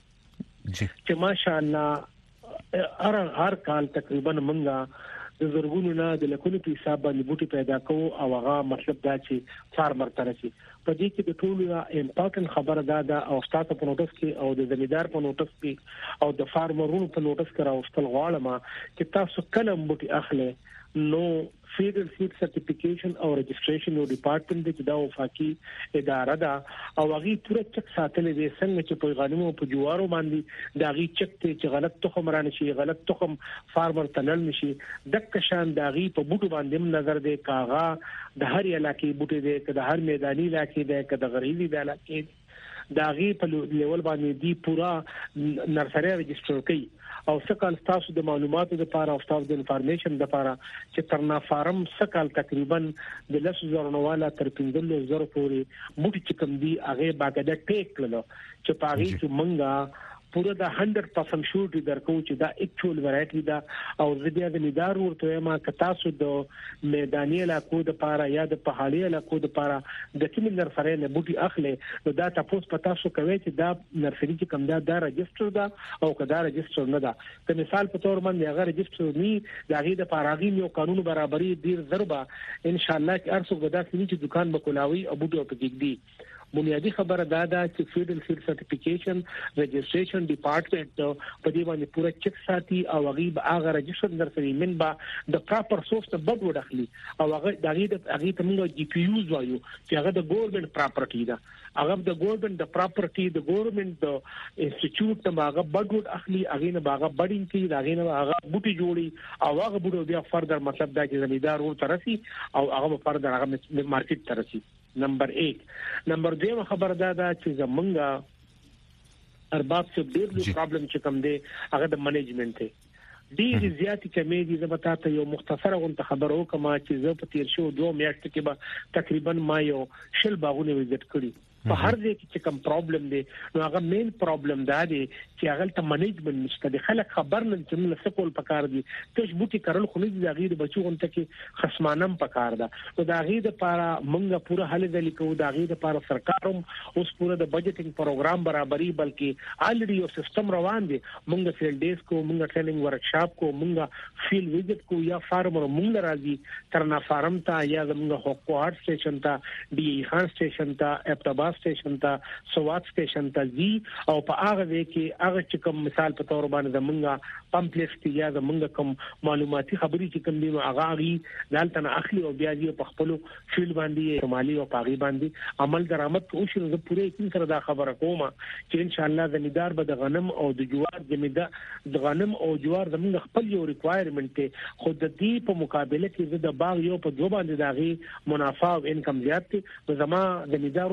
چې ماشاءالله هر کال تقریبا مونږه د زرګونو نه د لکونو په حساب باندې بوټي پیدا کوو او هغه مطلب دا چې فارمر ترسي. په دې کې د ټولو امپورټنت خبره دا او تاسو په نوټس کې او د زمیدار په نوټس کې او د فارمرونو په نوټس کې راوستل غواړم چې تاسو کله بوټي اخلي نو فیډرل سیډ سرټیفیکیشن او رجسټریشن یو ډپارټمنټ دی چې دا وفاقي اداره ده او هغه پوره چک ساتل دي څنګه چې په غنمو په جوارو باندې دا غي چک ته چې غلط تخم رانه شي غلط تخم فارمر تنل نشي دک شان دا غي په بوټو باندې نظر دی کاغه د هر علاقې بوټي دی که د هر میداني علاقې دی که د غریبي علاقې دا غي په لیول باندې دی پورا نرسري رجسټر کوي او سکال تاسو د معلوماتو لپاره او تاسو د انفارمیشن لپاره چې ترنا فارم سکال تقریبا د 10,000 نواله تر 15,000 پورې بوټي چې کوم دی هغه باګه ټیک کړل چې پاره چې منګه پورا دا 100% شورټي درکو چې دا اکچوال ورایټي دا او زبیا د لیدار ورته ما کتاسو د میداني علاقو د پاره یا د پهاړي علاقو د پاره د کوم نرسري نه بوټي اخلي نو دا تاسو پتا شو کوي چې دا نرسري چې کوم دا رجستر دا او کدا رجستر نه دا که مثال په تور باندې هغه رجستر ني دا غي د پاراغي یو قانون برابرۍ ډیر ضربه ان شاء الله چې ارسو غدا چې دکان بکولاوي او بوټو په کې دی. بنیادی خبره دا ده چې فیډرل سیډ سرټیفیکیشن رجسټریشن ډپارټمنټ په دې باندې پوره چک ساتي او هغه رجسټر درسري منبا د پراپر سورس ته بد وډخلي او هغه دغه ته موږ جی پی یوز وایو چې هغه د ګورنمنت پراپرټي ده هغه د ګورنمنت د پراپرټي د ګورنمنت د انسټیټیوټ ته هغه بد وډ اخلي هغه نه هغه بډینګ کی هغه نه هغه بوټي جوړي او هغه بوټو بیا فردر مطلب دا چې زمیدار ور ترسي او هغه فردر هغه مارکیټ ترسي. نمبر 8 نمبر 2 خبر دا چې زمونږه ارباب څخه ډېر پرابلم چې کوم دی هغه د منیجمنت دی. ډېر زیاتې کمې دي. زه به تاسو یو مختصره غونډه خبر وکم چې زه په تیر شو 2 میاشتې کې به تقریبا ما یو شل باغونه وزټ کړی. په هر ځای کې کوم پرابلم دی نو هغه مین پرابلم دا دی چې هغه ته منیجمنت نشته. د خلک خبر نه چې موږ څه کول پکار دي تاسو بوټي کارل خو نه دي د غیر بچو غونته کې خصمانم پکار ده نو د غیر لپاره موږ پوره حل دلی کوو. د غیر لپاره سرکاروم اوس پوره د بجټینګ پروګرام برابرۍ بلکې الریډي یو سیستم روان دی. موږ فیلډ ډیز کو موږ ټریننګ ورکشاپ کو موږ فیلډ وزټ کو یا فارمر موږ راځي ترنا فارم ته یا موږ حقوق سټیشن ته ډي خان سټیشن ته اپتابا سټیشن ته سوات سټیشن ته زی او په هغه ځای کې هغه چې کوم مثال په تور باندې زمونږه پمپلیټ یا زمونږه کوم معلوماتي خبري چې کوم دی نو هغه دالته نه اخلي او بیا یې په خپل فیلډ باندې شمالي او پاغي باندې عمل درآمد کوشش زه پوره یقین سره دا خبره کوم چې ان شاء الله زمیدار به د غنم او د جوار زمیدار د غنم او جوار زمونږ خپل یو ریکوایرمنت ته خود د دې په مقابله کې د باغ یو په دوه باندې داغي منافع او انکم زیات دي. زما زمیدارو تداري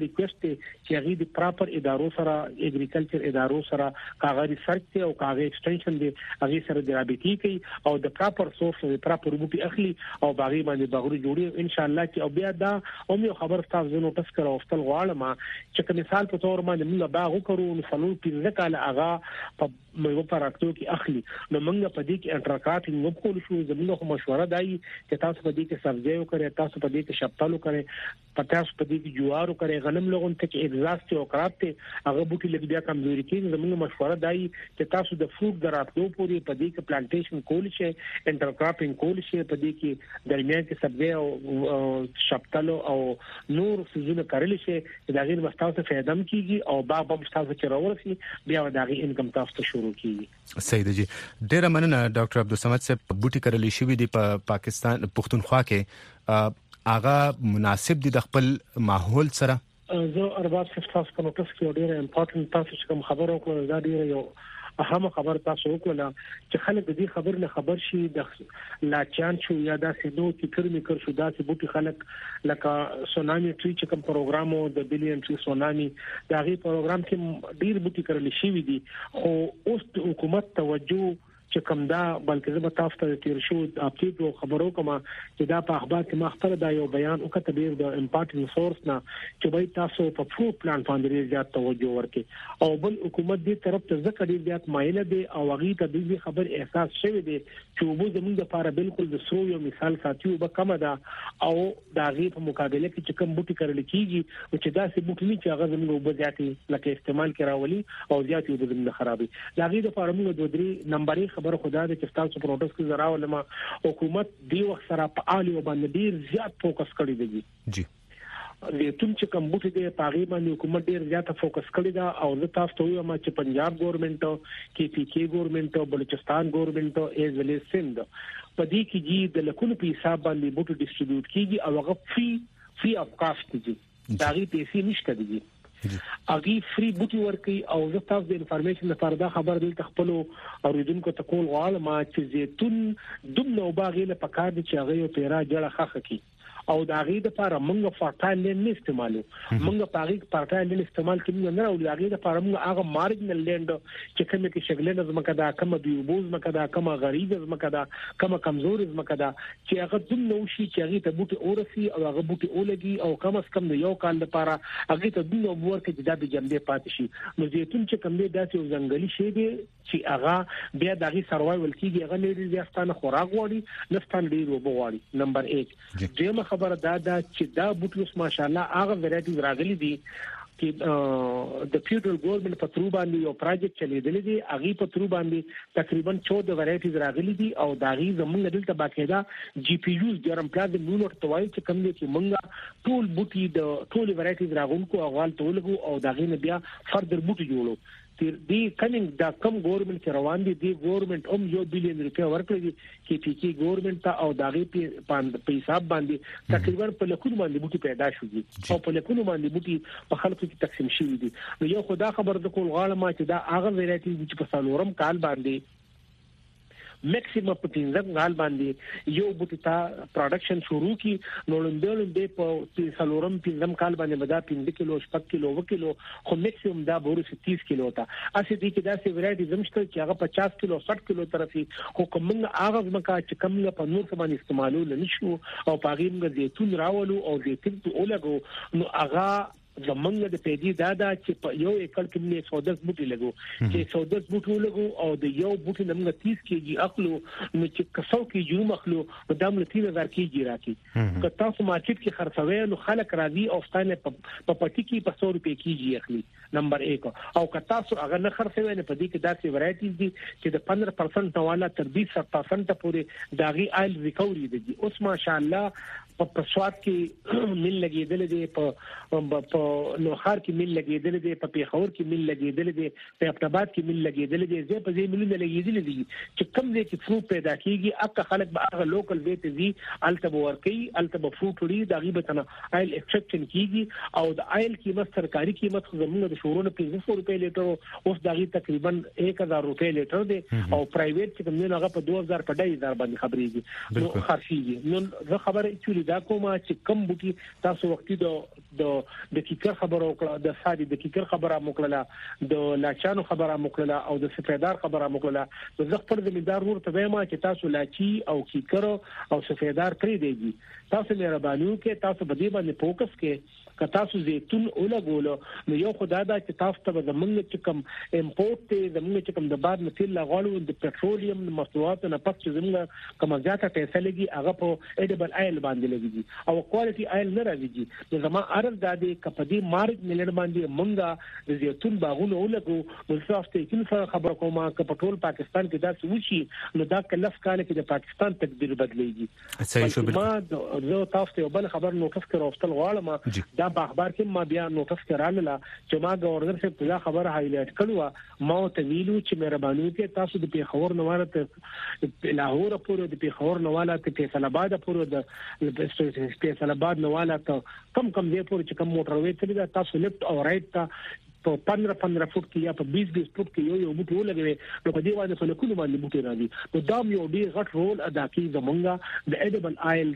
ریکوست چې هغه د پراپر ادارو سره اګریکلچر ادارو سره کاغذ ریسرچ او کاغذ ایکسټنشن دی هغه سره د رابطې کوي او د پراپر سورس او پراپر بوټي اخلي او باغی باندې باغوري جوړي ان شاء الله چې او بیا دا هم یو خبر تاسو نو تاسو کړو خپل غواړم چې کوم مثال په تور باندې موږ باغ وکړو نو فلول پینځه کال هغه په مې په راکټو کې اخلي نو موږ په دې کې انټراکاټینګ وکړو شو زموږ مشوره دی چې تاسو په دې کې سبزی وکړئ تاسو په دې کې شپتالو کړئ پتاس په دې کې جوار وکړئ غنم لغون ته کې اگزاست او کراب ته هغه بوټي لګ بیا کمزوري کیږي زموږ مشوره دی چې تاسو د فروټ دراتو پورې په دې کې پلانټیشن کول شي انټرکراپینګ کول شي په دې کې درمیان کې سبزی او شپتالو او نور سيزونه کارل شي دا غیر مستاوسه فائدم کیږي او باغ به مستاوسه کې راورسي بیا دا غي انکم تاسو ته شروع کیږي سید جی ډیر مننه ډاکټر عبدالصمد صاحب بوټي کارل شي دی په پاکستان پښتونخوا کې هغه مناسب دي د خپل ماحول سره زه ارباب تاسو په نوټس کې ډیره امپورټنت تاسو کوم خبرو کول دا ډیره یو اهم خبر تاسو وکړه چې خلک دې خبر نه خبر شي د لاچان شو یا د سينو کې کرمي کر شو دا چې بوټي خلک لکه سونامي ټری چې کوم پروګرام او د بلین ټری سونامي دا غي پروګرام کې ډیر بوټي کړل شي وي دي خو اوس حکومت توجه چې کوم دا بلکې زه به تاسو ته تیر شو اپډیټ او خبرو کوم چې دا په اخبار کې مخبر دا یو بیان او کتبیر د امپورټنت سورس نه چې به تاسو په فروټ پلان باندې زیات توجه ورکړي او بل حکومت دې طرف ته ځکه ډیر زیات مایل دي او هغه ته دې خبر احساس شوی دی چې وبو زموږ لپاره بالکل د سرو یو مثال ساتي او به کم ده او دا غي په مقابله کې چې کوم بوټي کړل کیږي او چې دا سه بوټي چې هغه زموږ وبځاتي لکه استعمال کراولي او زیات یو د خرابي دا غي د فارمونو د درې نمبرې خبر خدا دې چې تاسو پروډکټ کې زرا ولما حکومت دی وخت سره په عالی باندې ډیر زیات فوکس کړی دی جی د تم چې کوم بوټي د پاغي باندې حکومت ډیر زیات فوکس کړی دا او زه تاسو ته وایم چې پنجاب ګورنمنت کې پی کې ګورنمنت او بلوچستان ګورنمنت ایز ویل از سند په دې کې جی د لکونو په حساب باندې بوټي ډیسټریبیوټ کیږي او هغه فری اف کاسټ دي دا غي پیسې نشته دي اغي فری بوټي ورکي او زه تاسو د انفارمیشن لپاره دا خبر دلته خپل اوریدونکو ته کول غواړم چې زيتون دومره باغې له پکار دي چې هغه یو پیرا جړه خخ کی او دا غي د لپاره موږ فرټایل لند نه استعمالو موږ پاغي فرټایل لند استعمال کوي نه او دا غي د لپاره موږ هغه مارجنل لند چې کومه کې شغلنه زمکه دا کومه بیوبوز مکه دا کومه غریب زمکه دا کومه کمزور زمکه دا چې هغه دومره وشي چې هغه ته بوټي اورسي او هغه بوټي اولګي او کم از کم یو کال لپاره هغه ته دومره ورکه چې دا به جنبه پاتې شي نو زيتون چې کوم دی داسې یو ځنګلي شی دی چې هغه بیا دغه سروایول کیږي هغه لري ځستانه خوراک غوړي نستان ډیر وبوړي نمبر 1 دیمه خبره دا چې دا بوټي ماشاءالله هغه ویرایټیز راغلي دي چې د فیډرل ګورنمنت په ترو باندې یو پروجیکټ چلیدل دي هغه په ترو باندې تقریبا 14 ویرایټیز راغلي دي او دا غي زمونږ دلته باقاعده جی پی یوز ډیرم پلاز نور توای چې کوم دي چې مونږه ټول بوټي د ټول ویرایټیز راغونکو اغوال تولګو او دا غي نه بیا فردر بوټي جوړو دی کمینګ دا کم ګورنمنت چې روان دي دی ګورنمنت هم یو بلین روپیا ورکړي دي چې پی کې ګورنمنت ته او داغي په حساب باندې تقریبا په لکونو باندې بوټي پیدا شوږي او په لکونو باندې بوټي په خلکو کې تقسیم شوي دي نو یو خدا خبر د کول غواړم چې دا هغه ویرایټي چې په سالورم کال باندې میکسیمم په 15 غال باندې یو بوټي تا پروډکشن شروع کی نو لندې په سالورم 15 کال باندې بدا 15 کیلو 6 کیلو 2 کیلو خو میکسیمم دا بورو 30 کیلو تا اسی دي کې دا سي ویرایټي زمشته چې هغه 50 کیلو 60 کیلو طرفي خو کوم هغه مکه چې کوم په نور څه باندې استعمالو لنشو او پاغیم زيتون راولو او زيتون ته اولګو نو هغه زمونږ د پیدي دادا چې په یو ایکړ کې نه 110 بوټي لګو چې 110 بوټي لګو او د یو بوټي نمګه 30 کېږي اخلو نو چې کسو کې جو مخلو په دامن 3000 کېږي راکې که تاسو مارکیټ کې خرڅوي نو خلک راځي او ستانه په پټي کې په 100 روپے کېږي اخلي نمبر 1 او که تاسو هغه نه خرڅوي نه په دې کې داسې ورایټیز دي چې د 15% نواله تر 20% پورې داغي آیل ریکوري دي اوس ماشاءالله په سواد کې مل لګیدل دي په نوخار کې مل لګیدل دي په پیښور کې مل لګیدل دي په ابټاباد کې مل لګیدل دي زه په دې مل لګیدل دي چې کم دي چې فروټ پیدا کیږي اکه خلک به هغه لوکل بیت دي التب ورکی التب فروټ لري د غیبت نه آیل ایکسټراکشن کیږي او د آیل قیمت سرکاري قیمت زموږ د شورونو 500 روپے لیټر اوس دغه تقریبا 1000 روپے لیټر دي او پرایویټ چې کوم نه هغه په 2000 په 2000 باندې خبريږي نو خرڅيږي نو زه خبره چې دا کومه چې کم بوټي تاسو وختي د د کیکر خبره وکړه د سادي د کیکر خبره وکړه د لاچانو خبره وکړه او د سفیدار خبره وکړه د زغ پر زمیندار ورته وایم چې تاسو لاچی او کیکر او سفیدار پرې دیږي تاسو مهرباني وکړئ تاسو په دې باندې فوکس کړئ که تاسو زیتون ولګولو نو یو خدای دا چې تاسو ته زمونږ چې کوم امپورټ ته زمونږ چې کوم د باد نتیل لغړو د پټرولیم محصولات نه پس چې زمونږ کوم زیاته پیسې لګي هغه په ایډیبل آیل باندې لګي او کوالټي آیل نه راځي نو زما ارز دا دی کپدي مارک ملر باندې مونږه د زیتون باغونو ولګو نو تاسو ته کوم سره خبر کومه ک پټرول پاکستان کې دا سوشي نو دا کلف کال کې د پاکستان تقدیر بدلېږي صحیح شو ما زه تاسو ته بل خبر نوټس کړو واستل غواړم دا په اخبار کې ما بیا نوټس کړاله چې ما گورنر سے په خبره هایلایټ کړو ما ته ویلو چې مهرباني وکړئ تاسو د پیښور نواله ته لاهور پورې د پیښور نواله ته فیصل آباد پورې د فیصل آباد نواله ته کم دی پورې چې کم موټر وې تللی دا تاسو لیفت او رائټ ته په 15 فوټ کې یا په 20 فوټ کې یو بوټي ولګوي نو په دې باندې په لکونو باندې بوټي راځي نو دا یو ډیر غټ رول ادا کوي زمونږه د ایډیبل آیل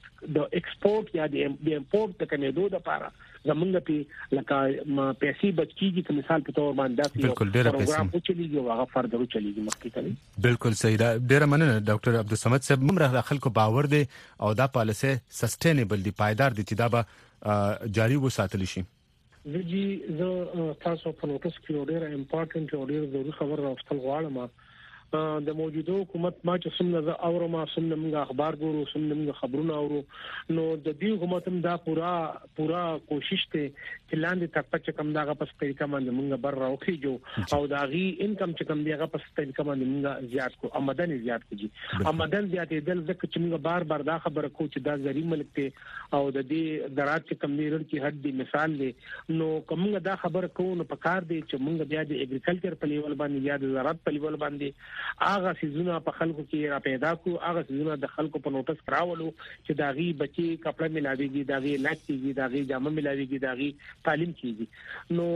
د ایکسپورټ یا د امپورټ د کمیدو لپاره زمونږ په لکه پیسې بچیږي په مثال په تور باندې بالکل ډیر پروګرام او چلیږي او هغه فردر چلیږي مخکې کوي بالکل صحیح دا ډیر مننه ډاکټر عبدالصمد صاحب موږ خلکو باور دی او دا پالیسي سسټینبل دی پایدار دي چې دا به جاری وساتل شي زه تاسو په نوټس کې ډېر امپورټنت او ډېر ضروري خبر راوستل غواړم د موجوده حکومت ما چې څومره اورم څومره موږ اخبار ګورو څومره موږ خبرونه اورو نو د دې حکومت هم دا پورا کوشش ته چې لاندې تک چې کم داغه پس طریقه باندې موږ بر راوخیجو او داغي انکم چې کم دیغه پس طریقه باندې موږ زیات کو آمدن زیات کیږي آمدن زیاتې دل ځکه چې موږ بار دا خبره کو چې دا زری ملک ته او د دې درات چې کم نیرن کې حد دی مثال دی نو کومه دا خبره کو نو پکار دی چې موږ بیا د اګریکلچر په لیول باندې یا د زراعت په لیول باندې هغه سيزونه په خلکو کې را پیدا کو هغه سيزونه د خلکو په نوټس کراولو چې داغي بچي کپڑا ملاويږي داغي لاک کیږي داغي جامه ملاويږي داغي تعلیم کیږي نو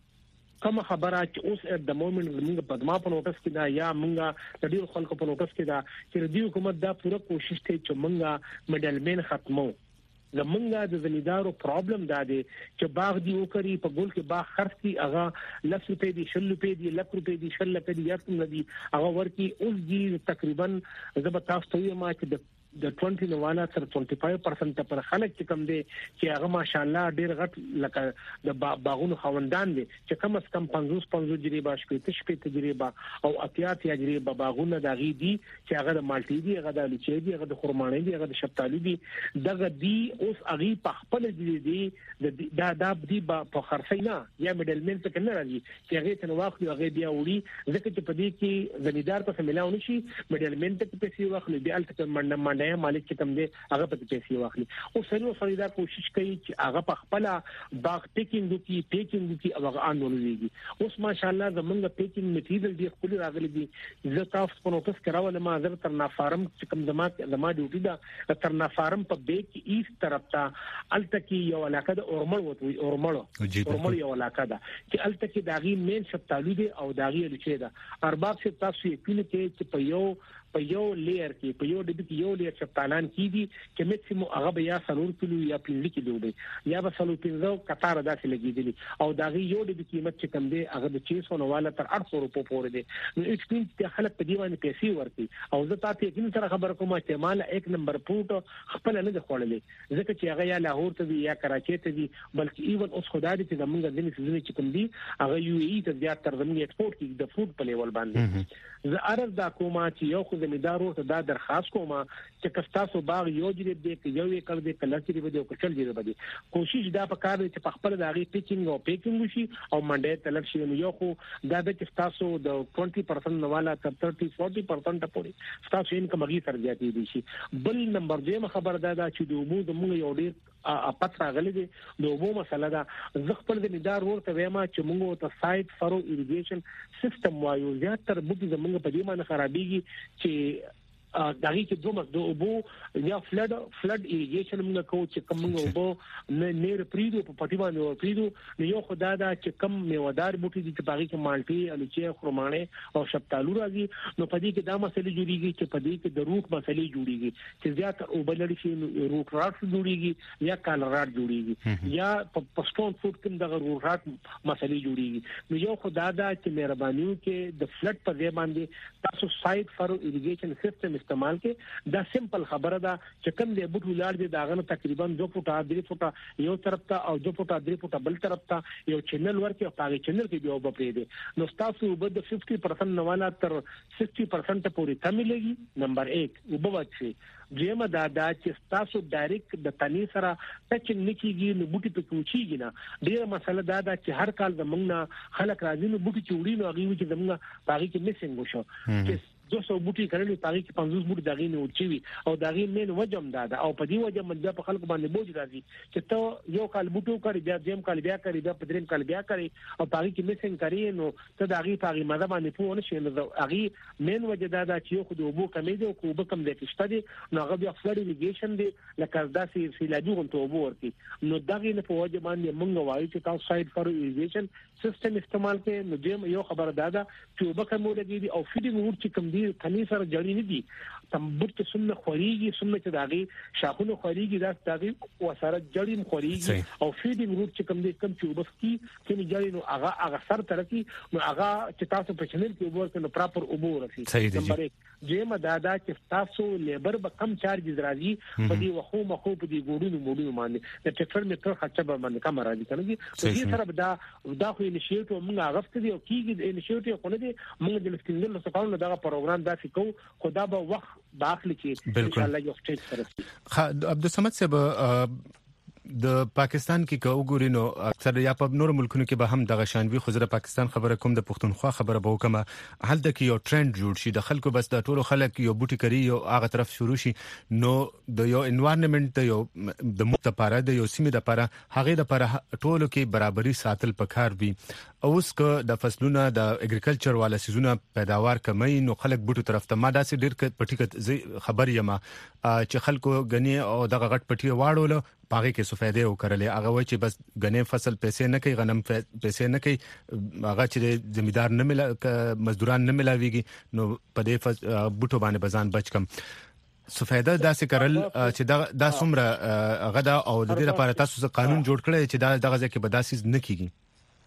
کوم خبره چې اوس د مومنت موږ په دما په نوټس کې دا یا موږ د دې خلکو په نوټس کې دا چې د حکومت دا پوره کوشش کوي چې موږ میډلمن ختمو زمونږه د زمیندارو پرابلم دا دی چې باغ دی وکړي په ګول کې باغ خرڅ کی هغه 10 روپے دي 20 روپے دي 1 روپے دي 10 لک دي یا څنګه دي هغه ورکی اوس دی تقریبا زبر تاسو ته ما چې د 20 نواله تر 25% پر خلک چې کم دي چې هغه ماشاءالله ډیر غټ لکه د باغونو خوندان دي چې کم از کم 50 جریبه شپې تجربه او اتیات تجربه باغونه دغې دي چې هغه د مالټي دي هغه د لچې دي هغه د خرمانې دي هغه د شفتالو دي دغه دي اوس هغه په خپل دي دا دي په خرڅینا یا میډلمن څخه نه راځي چې هغه ته واخلي هغه بیا وړي ځکه چې په دې کې زمیندار په ملاو نشي میډلمن ته پیسې واخلي بیا الته منډه مالک چې کوم دی هغه په پیسې واخلي او سره خریدار کوشش کوي چې هغه په خپل باغ پیکینګ کی او هغه انولېږي اوس ماشاءالله زمونږ پیکینګ میټیریل دی خپل راغلي دي زه تاسو په نوټس کراوله ما زر تر نافارم چې کوم زما ډیوټي دا تر نافارم په بیک ایست طرف ته التکی یو علاقه د اورمړ یو علاقه ده چې التکی داغي مین شپتالو دي او داغي لچې ده ارباب چې تاسو یقین کې چې په یو لیر کې په یو ډبې کې یو لیر شپتالان کیږي چې میکسیمو هغه بیا 3 کیلو یا 5 کیلو دی یا به 3 قطار داسې لګیدلی او داغي یو ډبې قیمت چې کم دی هغه د 600 نواله تر 800 روپو پورې دی نو اکسپین چې خلک په دیوانه پیسې ورکړي او زه تاسو یقین سره خبر کوم چې مال 1 نمبر پروت خپل نه د خړلې ځکه چې هغه یا لاهور ته یا کراچي ته دی بلکې ایون اوس خدای دې چې زمونږ د نسبت چې کوم دی هغه یو ای ته زیات تر زمونږ ایکسپورت کې د فود په لیول باندې زه ارز دا کومه چې یو خو زمیندارو ته دا درخواست کومه چې کستاسو باغ یو جریب دی کې یو یې کړ دی کله چې به او کچل جریب دی کوشش دا پکار دی چې په خپل داغي پیکینګ او پیکینګ شي او منډه تلل شي نو یو خو دا د کستاسو د 20% نواله تر 30-40% پورې تاسو انکم غي تر زیاتې دي شي بل نمبر 2 خبر دا چې د عموم د موږ یو ډیر پاتره غلي دي د عموم مسله دا زه خپل د مدار ورته وېما چې موږ ته سایت فرو ایریګیشن سیستم وایو زیات تر بوټي زموږ په دې باندې خرابېږي چې دغه کې دوه مخ د اوبو یا فلډ ایریګیشن موږ کوو چې کوم اوبو نه پریدو په پټي باندې پریدو نو یو خدای دا چې کم میوادار بوټي دي چې باغی کې مالټي الوچي خرمانه او شفتالو راځي نو په دې کې دا مسلې جوړیږي چې په دې کې د روټ مسلې جوړیږي چې زیات اوبه لري چې روټ راټ جوړیږي یا کالرات جوړیږي یا په سټون فوډ کې د روټ راټ مسلې جوړیږي نو یو خدای دا چې مهرباني وکړي د فلډ په ځای باندې تاسو سایت فار ایریګیشن سیستم استعمال کې دا سمپل خبره ده چې کوم دی بوټ ولار دی دا غن تقریبا 2 فوټه 3 فوټه یو طرف ته او 2 فوټه 3 فوټه بل طرف ته یو چینل ورکې او هغه چینل کې به وب پرې دي نو تاسو وب د 50% نواله تر 60% پورې کمېږي نمبر 1 وبوچي جېما دا چې تاسو ډایرکټ د تنی سره ټچ نکېږي نو بوټي په کوچیږي نه ډیره مسله دا چې هر کال د موږ نه خلک راځي نو بوټي چوړي نو هغه چې زموږ باغی کې میسنګ وشو چې 200 بوټي کړل پاره کې 50 بوټي دغې نه ورچوي او دغې مين وجم دا او په دې وجم باندې په خلکو باندې بوج راځي چې ته یو کال بوټو کړی بیا دیم کال بیا کړی بیا په دریم کال بیا کړی او پاره کې میسنګ کړی نو ته دغې پاره مده باندې پوه نه شي نو هغه مين وجه دا چې یو خو د وبو کمې دی او کوبه کم دی کېشته دي نو هغه بیا فلډ ایریګیشن دی لکه داسې سیلاجو غو ته وبو ورتي نو دغې نه په وجه باندې مونږ وایو چې تاسو سایت فار ایریګیشن سیستم استعمال کې نو دیم یو خبره دا چې وبو کم ولګي او فیډینګ ور چې کم دی کني سره جوړی نه دي تم بوټ سنه خوريږي سنه چې داغي شاخونه خوريږي داغي وسره جړیم خوريږي او فیډینګ روټ چې کم دي کم چې وبسکی چې جړی نو هغه سر ترکی نو هغه چې تاسو په چنل کې وګورئ نو پراپر اوبو رسي نمبر 1 جېما دا چې تاسو لیبر به کم چارجز راځي په دې وخو مخو په دې ګوډونو باندې د ټریکټر میټر خرچه به باندې کم راځي کنه دې سره دا خو انیشیټیو موږ غفت دي او کیږي انیشیټیو خو نه دي موږ د لسکندر له څخه دا پروګرام دا فکو خدا به وخت داخلي کې ان شاء الله یو سټیج سره عبدالصمد صاحب د پاکستان کې کوګوري نو اکثر یا په نور ملکونو کې به هم دغه شانوي خزر پاکستان خبره کوم د پښتونخوا خبره به وکم هلته کې یو ټرند جوړ شي د خلکو بس د ټولو خلک یو بوټي کوي یو هغه طرف شروع شي نو د یو انوایرنمنت د یو د مخ لپاره د یو سیمه لپاره هغه لپاره ټولو کې برابرۍ ساتل پکار وي اوس که د فصلونو د اګریکلچر والا سيزونه پیداوار کمي نو خلک بوټو طرف ته ما داسې ډېر پټیکت خبر یم چې خلکو غني او دغه غټ پټي واړول پاغه کې سفیده وکړلې هغه وای چې بس غنې فصل پیسې نه کوي غنم پیسې نه کوي هغه چې زمیدار نه ملا مزدوران نه ملاويږي نو په دې بوټو باندې بزان بچ کم سفیده داسې کړل چې دا څومره غدا او د دې لپاره تاسو قانون جوړ کړی چې دغه ځکه به داسې نه کیږي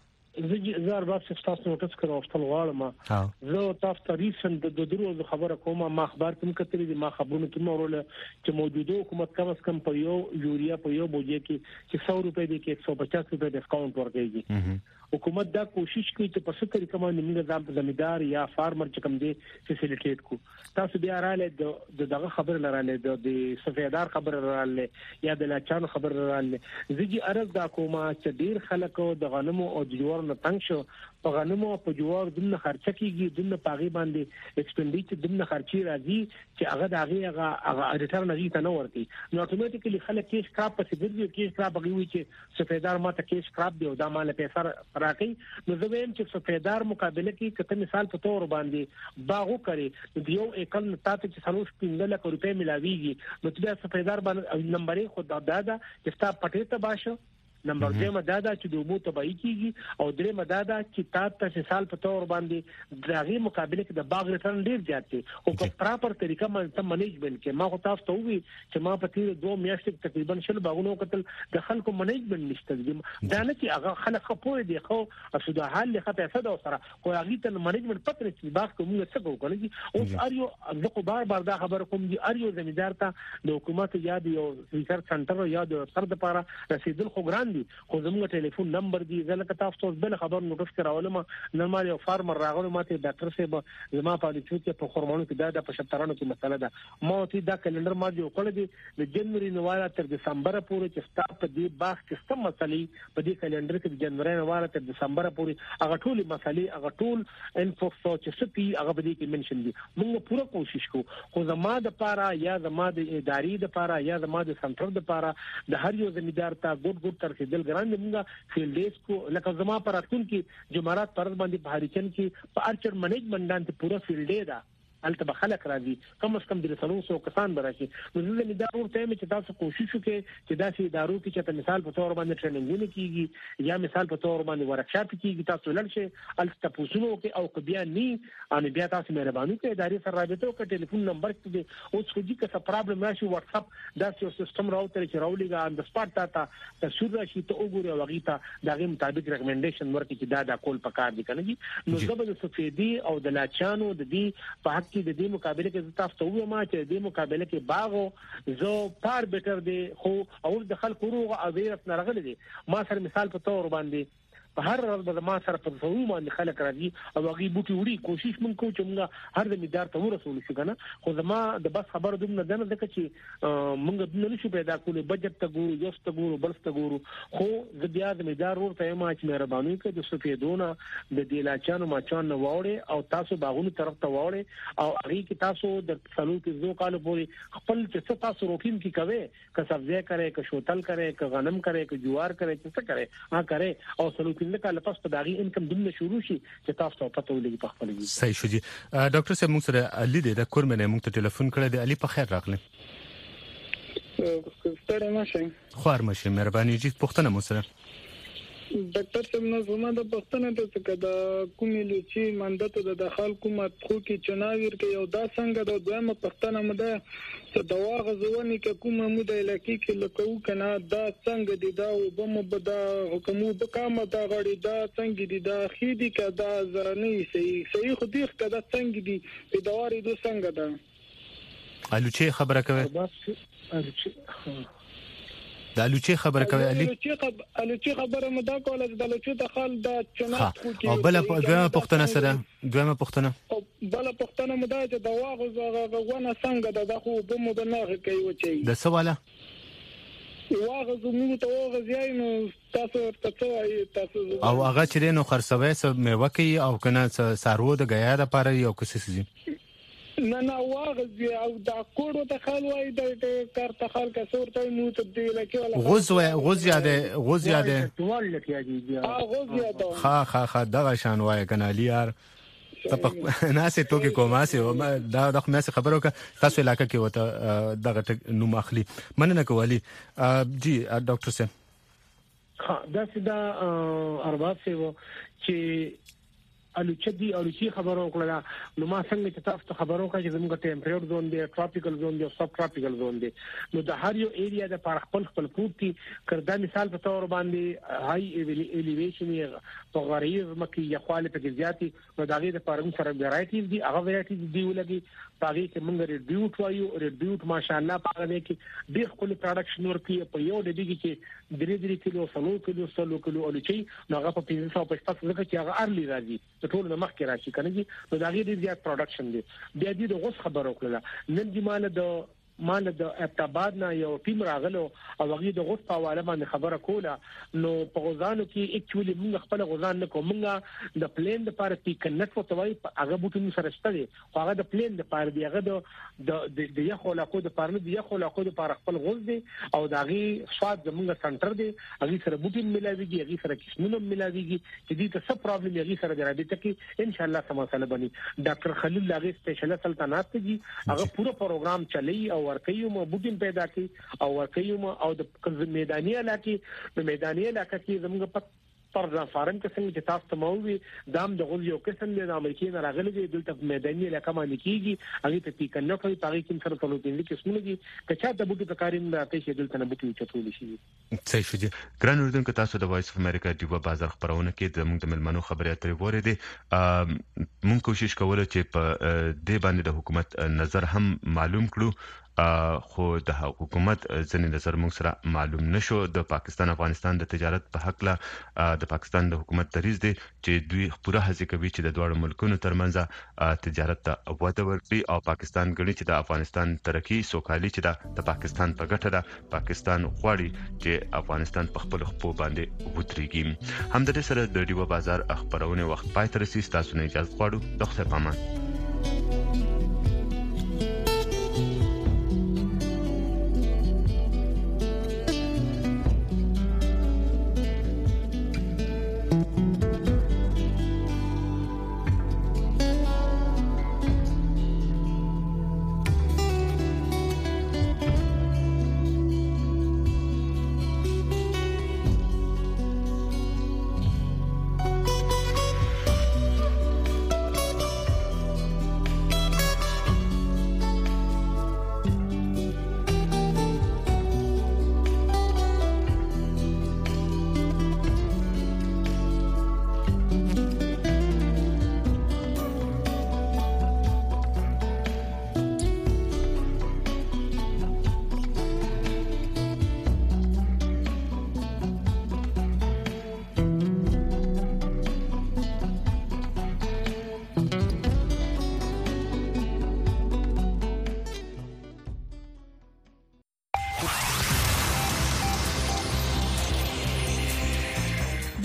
زه بس تاسو نوټس کړو خپل غواړم زه تاسو ته ریسنت د درو خبره کوم ما خبر کوم کتري دي ما خبرونه کوم ورول چې موجوده حکومت کم از کم په یو یوریا په یو بوجه کې 100 روپے دي کې 150 روپے ډیسکاونټ ورکړي حکومت دا کوشش کوي چې په څه طریقه باندې موږ زمیندار یا فارمر چې کوم دي فیسیلیټیټ کو تاسو بیا رااله دغه خبر لراله د سفیدار خبر لراله یا د لاچان خبر لراله زګي ارز دا کومه چې ډیر خلک د غنمو او جوار نه تنگ شو په غنمو او په جوار دنه خرچه کیږي دنه پاغي باندې ایکسپنډیچر دنه خرچي راځي چې هغه ریټرن راځي ته نه ورتي نو اتوماتیکلی خلک کیش کراپ په سیدري کیش کراپ غوي چې سفیدار ماته کیش کراپ دی او دا مال پیسې راکې نو زه وایم چې سفیدار مقابله کې کته مثال په تور باندې باغو کړي د یو ایکل تاسو چې سلوش 15 لک روپے ملاويږي نو تبه سفیدار باندې نمبر 1 خود دا چې تا پټه ته باشه نمبر 2 مدادا چې د وبو تبعی کیږي او درې مدادا چې تاسو سال په تور باندې دغه مقابله کې د باغ ریټرن ډیر زیات دي او په پراپر طریقه باندې منیجمنت کې ما خو تاسو ته وی چې ما په تیر 2 میاشتې تقریبا شل باغونو کتل د خلکو منیجمنت نشته دي دا نه چې هغه خلک خپوي دي خو اسوده حال له خپه فدا سره خو هغه ته منیجمنت پته چې باغ کوم څه کوي کنه او اریو زه بار دا خبر کوم دي اریو زمیندار ته د حکومت یا د ریسرچ سنټر یا د سر د لپاره رسیدل خو ګران دي خو زموږ ټلیفون نمبر دی زلکه تاسو بل خبر نوټس کراولم نورمال یو فارمر راغلو ماته ډاکټر صاحب زما په لیکو کې په خورمانو کې دا په شپترانو کې مسله ده ما ته دا کلندر ما جوړ کړی دی د جنوري نواله تر دسمبر پورې چې ستا په دې باغ کې ستم مسلې په دې کلندر کې د جنوري نواله تر دسمبر پورې هغه ټول مسلې هغه ټول انفو چې سپي هغه په دې کې منشن دي موږ پوره کوشش کوو خو زما د پاره یا زما د ادارې د پاره یا زما د سنټر د پاره د هر یو زمیندار ته ګډ ترخیدل ګران دي موږ فیلډیس کو لکه زما پر اتون کې جمعرات پر باندې بهاریچن کې په ارچر منیجمنت باندې پورا فیلډ دا الته خلک راځي کم از کم د 300 کسان براشي نو زه دا ورته چې تاسو کوشش وکړئ چې دا سي ادارو کې چې مثال په تور باندې ټریننګونه کیږي یا مثال په تور باندې ورکشاپ کیږي تاسو لړشه الته پوسونو کې او بیا نه ان بیا تاسو مهرباني کوئ ادارې سره رابطه وکړئ ټلیفون نمبر کې اوس خو دې که څه پرابلم راشي واتس اپ دا سیستم راوته چې راولېګا ان د سپاټ تا تاسو راشي ته وګورئ او هغه دغه مطابق ریکمنډیشن ورکړي چې دا کول پکار دي کنه نو زبر د سفیدی او د لاچانو د دې په حق کې د دې مقابله کې تاسو ته وایم چې د دې مقابله کې باغو زو پار بیٹر دی خو او د خلکو روغه او ویرت نه راغلي دي ما سره مثال په تور باندې په هر ورځ به ما سره په څو باندې خلک راځي او هغه بوټي وړي کوشش مونږ کوو چې موږ هر د میدار ته ورسول شو کنه خو زما د بس خبر دوم نه دنه ځکه چې مونږ نه نشو پیدا کولای بجټ ته ګورو یوست ته ګورو بل ته ګورو خو د بیا د میدار ورته ما چې مهرباني کوي د سفیدونه د دیلاچانو ماچان نه وړي او تاسو باغونو طرف ته وړي او هغه کې تاسو د څلو کې زو کال پورې خپل چې تاسو روټین کې کوي که سبزی کوي که شوتل کوي که غنم کوي که جوار کوي څه کوي کوي او څلو کې کله پس په داغي انکم دومره شروع شي چې تاسو ته پته ولګي په خپل وی صحیح شو جی ډاکټر صاحب موږ سره علي د کورمنه موږ ته ټلیفون کړی دی علي په خیر راغلی ستړی مشه خوار مشه مهرباني جی پښتنه مو سره ډاکټر صاحب نو زما د پښتنه ته څه کدا کومې لوچی مندته د داخل کومه خو کې چناویر کې یو دا څنګه د دویمه پښتنه مده څه دوا غزونی کې کومه مده لکه کې لکو کنه دا څنګه دی دا وبم بدا حکومت بکامه دا غړي دا څنګه دی دا خېدی کدا زرنی صحیح خو دې کدا څنګه دی په دواري دو څنګه دا الوچی خبره کوي د الوچی خبره کوي علي الوچی خبره مدا کوله د الوچی د خال د چنات خو کې او بل دویمه پښتنه سره دویمه پښتنه بل پښتنه مدا چې د واغ غونه څنګه د خو بم بناغه کوي وچی د سواله واغ زموږ ته واغ زیای نو تاسو او هغه چې نو خرڅوي سم میوکي او کنه سارو د غیا د پاره یو کوسي نه واغز او دا کوړو ته خال وای د کارت خال کا صورت مو تبدیل کې غوز یاده خا دغه شان وای کنه لیار ته ناسه توګه کوماسه دا د خماسه خبرو کا تاسو علاقې کې وته دغه نوم اخلي مننه کوالي جی ډاکټر صاحب دا سدا ارباب سه و چې الوچی خبرو کړه نو ما څنګه چې تاسو خبرو کړه چې زموږ ټمپریچر زون دی ټراپیکل زون دی او سب ټراپیکل زون دی نو د هر یو ایریا د پر خپل فود کې کړه مثال په تور باندې هاي الیویشن په غریز مکه یخواله په زیاتی نو دا غي د پرم سره ویرایټیز دي هغه ویرایټیز دی ولګي پاغي کې موږ ریډیوټ وایو ریډیوټ ماشاءالله پاغه کې ډیر خپل پروډکشن ورکی په یو د دې کې 3 کیلو سلو کیلو الوچی نو هغه په 550 لکه چې هغه ارلی راځي ټول نه مخکې راشي کنه نو دا غي ډیر زیات پروډکشن دی بیا دې د غوس خبرو کړل نن دی مال د ابتاباد نه یو ټیم راغلو او هغه د غوس په حواله باندې خبره کوله نو په غوزانو کې اکچولی موږ خپل غوزان نه کوم موږ د پلین د پاره پی کنټ فوټوي هغه بوټو سره شته خو هغه د پلین د پاره دی هغه د یخو لاکو د پاره دی یخو لاکو د پاره خپل غوز دی او داغي سواد زموږ سنټر دی هغه سره بوټي ملاويږي هغه سره کیسمونو ملاويږي چې دې ته څه پرابلم هغه سره درابطه کې ان شاء الله سماسله بني ډاکټر خلیل لاغي سپیشل سلطنت دی هغه پورا پروګرام چلی او ورکیو مو بوګین پیدا کی او ورکیو مو او د میداني علاقې د میداني علاقې کې زموږ په پرځا فارم کې څنګه چې تاسو ته مووي دام د غوږ یو قسم د امریکای نه راغلي دی دلته میداني علاقې باندې کیږي هغه ته پیک نه کوي پاره کې سره ټولو دې کې سمونه دي کچا د بوټو تکارین راته شي دلته نه بوټو چتول شي صحیح شو دي ګران اردوونکو تاسو د وایس اف امریکا دیو بازار خبرونه کې د موږ د ملمنو خبرې اترې وره دي موږ کوشش کوله چې په دې باندې د حکومت نظر هم معلوم کړو خو د حکومت ځنې نظر موږ سره معلوم نشو د پاکستان افغانستان د تجارت په حق لا د پاکستان د حکومت دریځ دی چې دوی پوره هڅه کوي چې د دوه ملکونو ترمنځ تجارت ته وده ورکړي او پاکستان غني چې د افغانستان ترقی سوکالي چې د پاکستان په ګټه ده پاکستان غواړي چې افغانستان په خپل خپل باندې وتريږي هم د سره د دیو بازار خبرونه وخت پای تر رسیدي تاسو نه اجازه غواړو د خپل پامان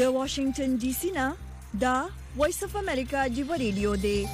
د واشنگټن ډي سي نه دا وایس اف امریکا دی ریډیو دی